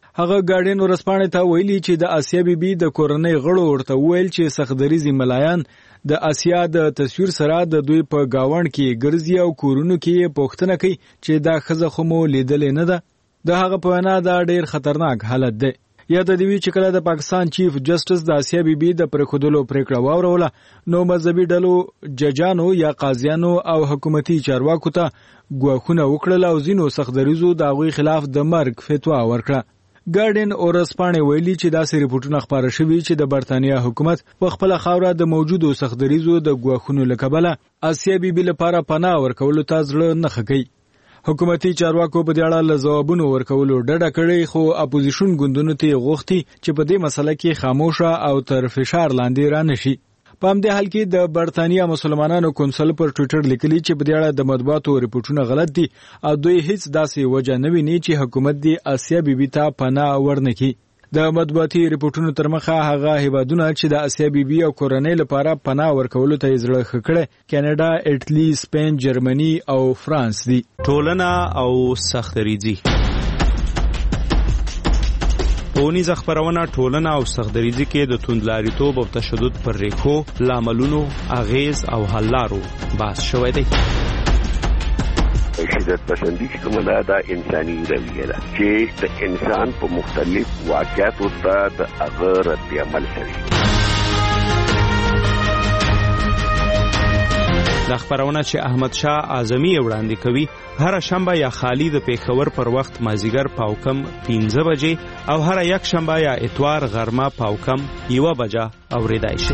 هغه ګارډین ورسپانې ته ویلي چې د آسیا بیبي د کورنۍ غړو ورته ویل چې سختدریزي ملایان د آسیا د تصویر سره د دوی په گاوند کې ګرځي او کورونو کې پوښتنه کوي چې دا خزه خو مو لیدلې نه ده. د هغه په وینا دا ډیر خطرناک حالت دی. یا د دوی چې کله د پاکستان چیف جسټس د آسیا بیبي د پرېښودلو پریکړه واوروله نو مذهبي ډلو ججانو یا قاضیانو او حکومتي چارواکو ته ګواښونه وکړل او ځینو سختدریزو د هغوی خلاف د مرګ فتوا ورکړه. ګارډین اورسپانې ویلي چې داسې رپورټونه خپاره شوي چې د برتانیا حکومت په خپله خاوره د موجودو سختدریزو د ګواښونو له کبله آسیا بیبي لپاره پناه ورکولو ته زړه نه ښه کوي. حکومتي چارواکو په دې اړه له ځوابونو ورکولو ډډه کړې خو اپوزیشن ګوندونو ته غوښتي چې په دې مسله کې خاموشه او تر فشار لاندې را نشي. په همدې حال کې د برتانیا مسلمانانو کونسل پر ټویټر لیکلي چې په دې اړه د مطبوعاتو رپورټونه غلط دي او دوی هیڅ داسې وجه نه ویني چې حکومت د آسیا بیبي ته پناه ورنکړي. د مطبوعاتي رپورټونو تر مخه هغه هیوادونه چې د آسیا بیبي او کورنۍ لپاره پناه ورکولو ته یې زړه ښه کړی کاناډا، ایټالي، سپین، جرمني او فرانس دي. ټولنه او سختدریزي ټولنیزه خپرونه ټولنه او سختدریزي کې د توندلاریتوب او تشدد پر ریښو، لاملونو، اغیز او حل لارو بحث شوی دی. شدت پسندی چې کومه ده دا انساني رویه ده چې د انسان په مختلف واقعاتو ته د هغه رد عمل کوي. دا خبرونه چې احمد شاه اعظمي وړاندې کوي هر شنبه یا خالی د پیښور پر وخت مازیګر پاوکم پنځه بجې او هر یک شنبه یا اتوار غرمه پاوکم یو بجه اوریدای شي.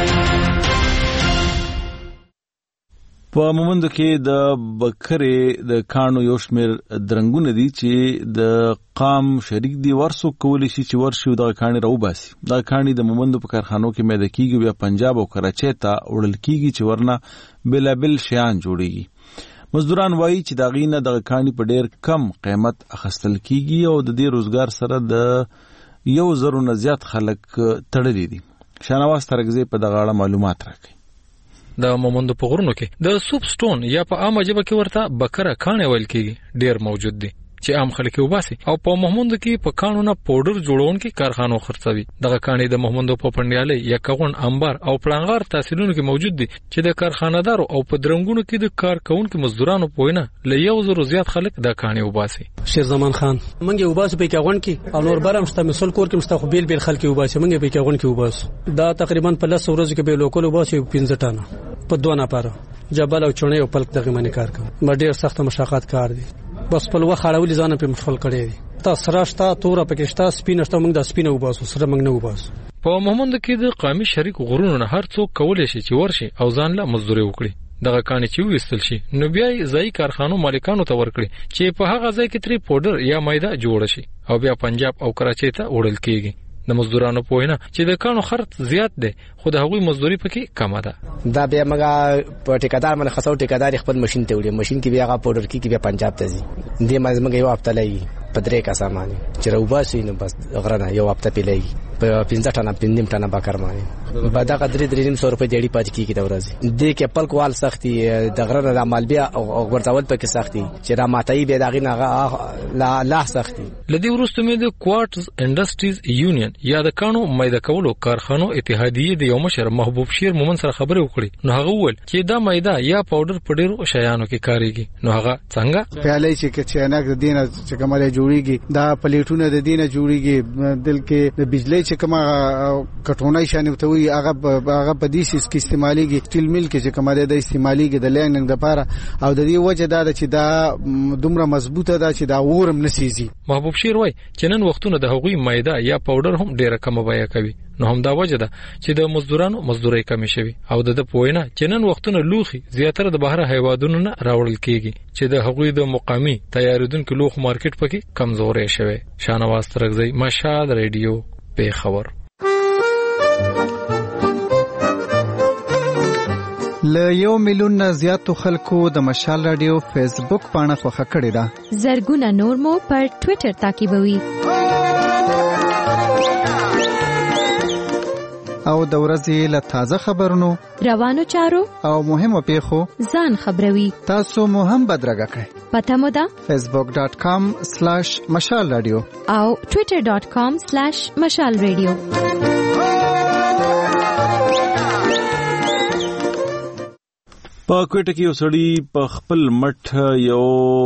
په مومندو کې د بکرې د کانو یو شمېر درنګونه دي چې د قام شریک دي ورسو کولی شي چې ورشي دغه کانې راوباسي. دا کانې د مومندو په کارخانو کې میده کېږي بیا پنجاب او کراچۍ ته وړل کېږي چې ورنه بېلابېل شیان جوړېږي. مزدوران وایي چې د هغې نه دغه کانې په ډېر کم قیمت اخیستل کېږي او د دې روزګار سره د یو زرو نه زیات خلک تړلي دي. شاهنواز ترکزی په دغه اړه معلومات راکوي. د مومندو په غرونو کې د سوپ سټون یا په عامه ژبه کې ورته بکره کانې ویل کېږي ډېر موجود دي چې عام خلک یې وباسي او په مومندو کې په کانو نه پوډر جوړونکي کارخانو خرڅوي. دغه کانې د مومندو په پنډیالۍ یا کغون انبار او پړانغار تحصیلونو کې موجود دي چې د کارخانه‌دارو او په درنګونو کې د کار کوونکو مزدورانو په وینا له یو زرو زیات خلک د کانې وباسي. شیر زمان خان منګ یې وباسو په کغون کې او نور برم شته مسول کور کې مستخ بیل بیل خلک وباسي منګ په کغون کې وباسو. دا تقریبا په لس ورځو کې به لوکل وباسي پنځه ټانه په دوه نفر جبل او چونه او پلک دغه منی کار کوي. ډېر سخت مشقت کار دي. بس په لوخ اړولې ځان په مشغول کړي دي. تاسو راشتا تور پکشتا سپینشته موږ د سپینه وباسو سره موږ نه وباسو. په مومند کې د قومي شریک غرونو نه هر څوک کولای شي چې ورشي او ځان له مزدوري وکړي. دغه کانې چې وېستل شي نو بیا یې ځای کارخانو مالکانو ته ورکړي چې په هغه ځای کې تری پودر یا میده جوړ شي او بیا پنجاب او کراچۍ ته وړل کیږي. د مزدورانو په وینا چې د کانو خرڅ زیات دی خو د هغوی مزدوري پکې کمه ده. دا بیا موږ په ټیکادار باندې خاصو ټیکادار خپل ماشين ته وړي ماشين کې بیا هغه پودر کې بیا پنجاب ته ځي. دې مزمګ یو هفته لای پدرې کا سامان چې راوباسي نو بس غرنه یو هفته پیلای په پنځه ټنه پنځم ټنه باکر باندې بعد هغه درې درې نیم سو روپۍ دیړي پات کیږي د ورځې. دې کې خپل کوال سختي د غرنه د عمل بیا او ورتاول پکې سختي چې را ماتای به دغه نه لا لا سختي. لدی ورستو مې د کوارټز انډستریز یونین یا د کانو میده کولو کارخانو اتحادیه د یو مشر محبوب شیر مومن سره خبرې وکړي. نو هغه وویل چې دا میده یا پاوډر په ډیرو شیانو کې کاریږي. نو هغه څنګه پیالې چې چینک د دینه چې کومه جوړیږي دا پلیټونه د دینه جوړیږي دل کې د بجلی چې کومه کټونای شانه ته وي هغه هغه په دې سیس کې استعماليږي. سټیل مل کې چې کومه د استعماليږي د لیننګ لپاره او د دې وجه دا چې دا دومره مضبوطه ده چې دا ورم نسيزي. محبوب شیر وای چې نن وختونه د هغوی میده یا پاوډر هم ډیره کم بیه کوي. نو هم دا وجه ده چې د مزدورانو مزدوري کمی شوی او د پوینه چې نن وختونه لوخي زیاتره د بهر هیوادونو نه راوړل کیږي چې د هغوی د مقامی تیاریدونکو لوخ مارکیټ پکې کمزورې شوی. شاهنواز ترکزی مشهد ریډیو په خبر. ل یو میلیون نه زیاتو خلکو د مشال رادیو فیسبوک پاڼه خوښه کړې ده. زرګونه نور مو پر ټوئیټر تعقیبوي. او د ورځې له تازه خبرونو روانو چارو او مهمو پیښو ځان خبروي. تاسو مو هم بدرګه کړئ. پته مو ده facebook dot com slash mashal radio او twitter dot com slash mashal radio. په کوټه کې یو سړی په خپل مټ یو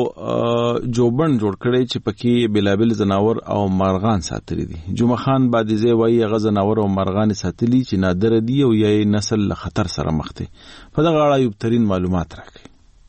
جوبن جوړ کړی چې پکې بلابل زناور او مرغان ساتلي دي. جمعه خان بادیزه وایي هغه زناور او مرغان ساتلي چې نادر دي او یې نسل له خطر سره مخ دي. په دغه اړه یو ترين معلومات راکړي.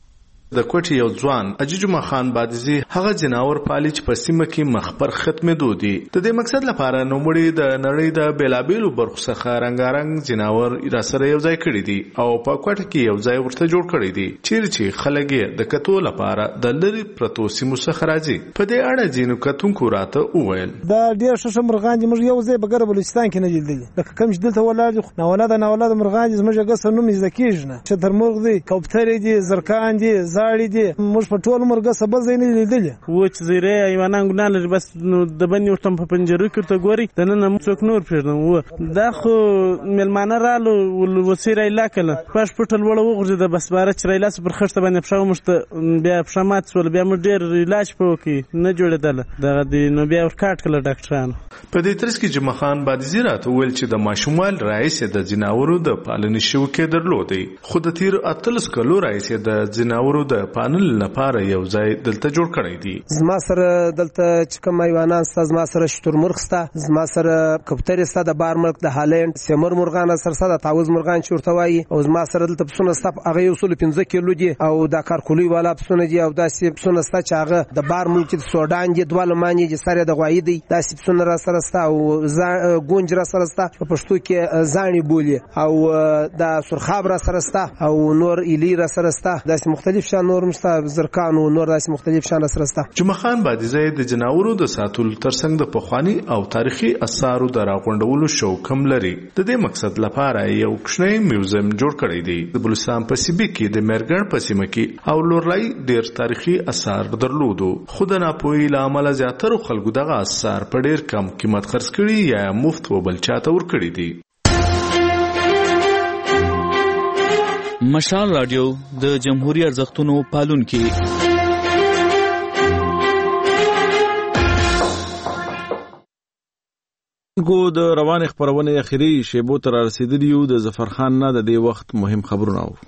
د کوټي یو ځوان اججما خان بادزي هغه جناور پالي چې په سیمه کې مخبر ختمېدو دي. د دې مقصد لپاره نوموړي د نړۍ د بیلابېلو برخو څخه رنگارنګ جناور را سره یو ځای کړی دي او په کوټه کې یو ځای ورته جوړ کړی دي چیرې چې خلک د کتو لپاره د لری پرتو سیمو څخه راځي. په دې اړه جنو کتونکو راته وویل دا ډېر ښه مرغان دي. موږ یو ځای بګر بلوچستان کې نه لیدل لکه کوم چې دلته ولاړ نه ولاده نه ولاده مرغان دي. زموږ غس نوم یې ذکیږي نه چې درمرغ دي کوپتر دي زرکان دي زاړي دي. په ټول مرګه سبل زین لیدل و چې زیره ایوانان ګنان لري بس د بنې ورته په پنجره کې ته ګوري د نن څوک نور پیژنم و دا خو ملمانه رالو وسیره علاقه پښ پټل وړ وغورځي د بس بار چې ریلاس پر خشته باندې پښه مشته بیا پښه مات سول بیا مې ډیر علاج پوکي نه جوړېدل دغه دی نو بیا ورکاټ کړل ډاکټرانو. په دې ترڅ کې جمعه خان بادزي راته ویل چې د ماشومال رئیس د جناورو د پالنې شوکې درلودي خو د تیر اتلس کلو رئیس د جناورو د پانل لپاره یو ځای دلته جوړ کړی دی. زما سره دلته چې کوم ایوانان ستا زما سره شتورمرغ ستا زما سره کوپتر ستا د بار ملک د هالند سیمر مرغان سره ستا د تعویض مرغان چورته وایي او زما سره دلته پسونه ستا هغه یو سل پنځه کیلو دي او د کارکولي والا پسونه دي او داسې پسونه ستا چې هغه د بار ملک د سودان دي دوه لمانې دي سره د غوایي دي داسې پسونه را سره ستا او ګونج را سره ستا په پښتو کې ځاني بولی او د سرخاب را سره ستا او نور الی را سره ستا داسې مختلف شان نور مستا زرکانو نور داسې مختلف شان سره ستا. جمعه خان بادزي د جناورو د ساتلو ترڅنګ د پخوانی او تاریخي اثارو د راغونډولو شوق هم لري. د دې مقصد لپاره یو کوچنی میوزیم جوړ کړی دی. د بلوچستان په سیمه کې د مرګن په سیمه کې او لورلای ډیر تاریخي اثار درلودو خو د ناپوهۍ له امله زیاتره خلکو دغه اثار په ډیر کم قیمت خرڅ کړي یا مفت وبل چاته ور کړی دي. مشال رادیو د جمهوریت ارزښتونو پالونکي. کو د روان خبرونه اخیری شیبو تر رسیدلی یو د ظفر خان نه د دې وخت مهم خبرونه و.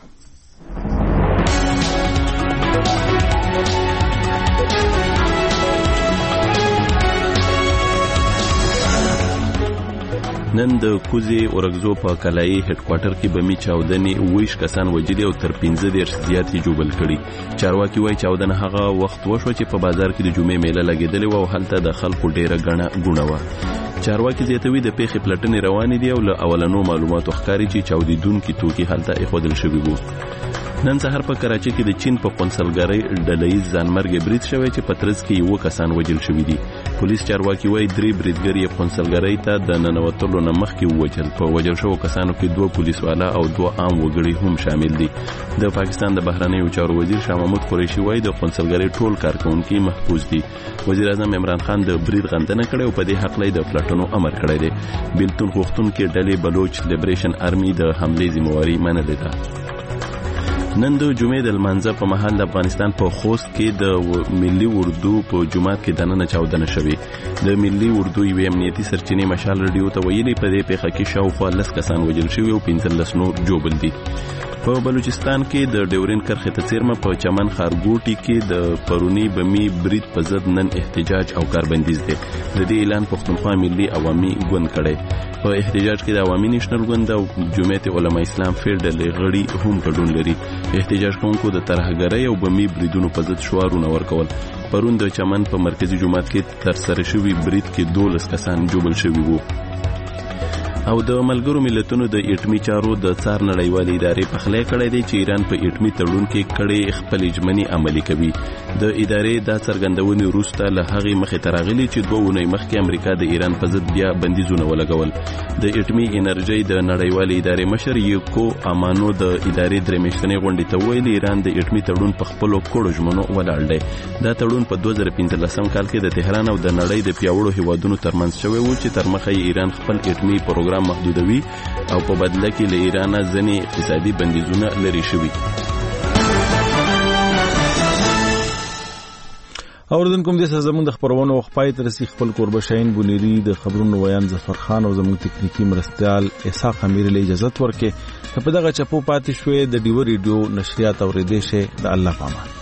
نن د کوزي اورګزو په کلای هډ کوارټر کې بمی چاودنې ویش کسان وجلي او تر پنځه ډیر زیاتې جوبل کړي. چارواکي وایي چاودنه هغه وخت وشو چې په بازار کې د جمعې میله لګیدلې و او هلته د خلکو ډیره غڼه ګونه و. چارواکي زیاتوي د پیښې پلټنې روانې دي او له اولنو معلوماتو ښکاري چې چاودیدونکي توکي هلته ایښودل شوي وو. نن سهار په کراچۍ کې د چین په قونسلګرۍ ډلهییز ځانمرګ برید شوی چې په ترڅ کې یو کسان وجل شوي دي. پولیس چارواکي وایي درې بریدګر یې قونسلګرۍ ته د ننوتلو نه مخکې ووجل. په وجل شوو کسانو کې دوه پولیسوالا او دوه عام وګړي هم شامل دي. د پاکستان د بهرنیو چارو وزیر شاه محمود قریشي وایي د قونسلګرۍ ټول کارکونکي محفوظ دي. وزیر اعظم عمران خان د برید غندنه کړې او په دې حق لای د پلټنو امر کړی دی. بیلتون غوښتونکي ډلې بلوچ لیبریشن آرمي د حملې ذمہواري منلې ده. نن د جمعې د لمانځه په مهال د افغانستان په خوست کې د ملي اردو په جماعت کې دننه چاودنه شوې. د ملي اردو یو امنیتي سرچینې مشال رادیو ته ویلي په دې پیښه کې شاوخوا لس کسان وژل شوي او پنځلس نور جوبل دي. په بلوچستان کې د ډیورین کرښې ته څیرمه په چمن خارګوټي کې د پرونی بمی برید په ضد نن احتجاج او کاربندیز دی. د دې اعلان پښتونخوا ملي عوامي ګوند کړی. په احتجاج کې د عوامي نېشنل ګوند او جمعیت علما اسلام فیلډ ډلې غړي هم ګډون لري. احتجاج کوونکو د ترهګرۍ او بمی بریدونو په ضد شعارونه ورکول. پرون د چمن په مرکزی جماعت کې ترسره شوی برید کې دولس کسان جوبل شوي وو. او د ملګرو ملتونو د اټمی چارو د څار نړیوالې ادارې پخلی کړی دی چې ایران په اټمی تړون کې کړي خپل ژمنې عملي کوي. د ادارې دا څرګندونې وروسته له هغې مخې ته راغلي چې دوه اونۍ مخکې امریکا د ایران په ضد بیا بندیزونه ولګول. د اټمی انرژۍ د نړیوالې ادارې مشر یوکو امانو د ادارې درې میاشتنۍ غونډې ته وویل ایران د اټمی تړون په خپلو کړو ژمنو ولاړ دی. دا تړون په دوه زره پنځلسم کال کې د تهران او د نړۍ د پیاوړو هیوادونو ترمنځ شوی و چې تر مخه ایران خپل اټمی پروګرام محدودوي او په بدله کې له ایران ځینې اقتصادي بندیزونه لري شوي. اوردونکو د زموږ د خبرونو وخپای تر سي خپل قربشاین بونيري د خبرونو ویان ظفر خان او زموږ تکنیکی مرستيال اسحاق امیر له اجازه ورکړي په دغه چپو پاتې شوې د ډیو ریډیو نشریات اوریدې شه د الله پامان.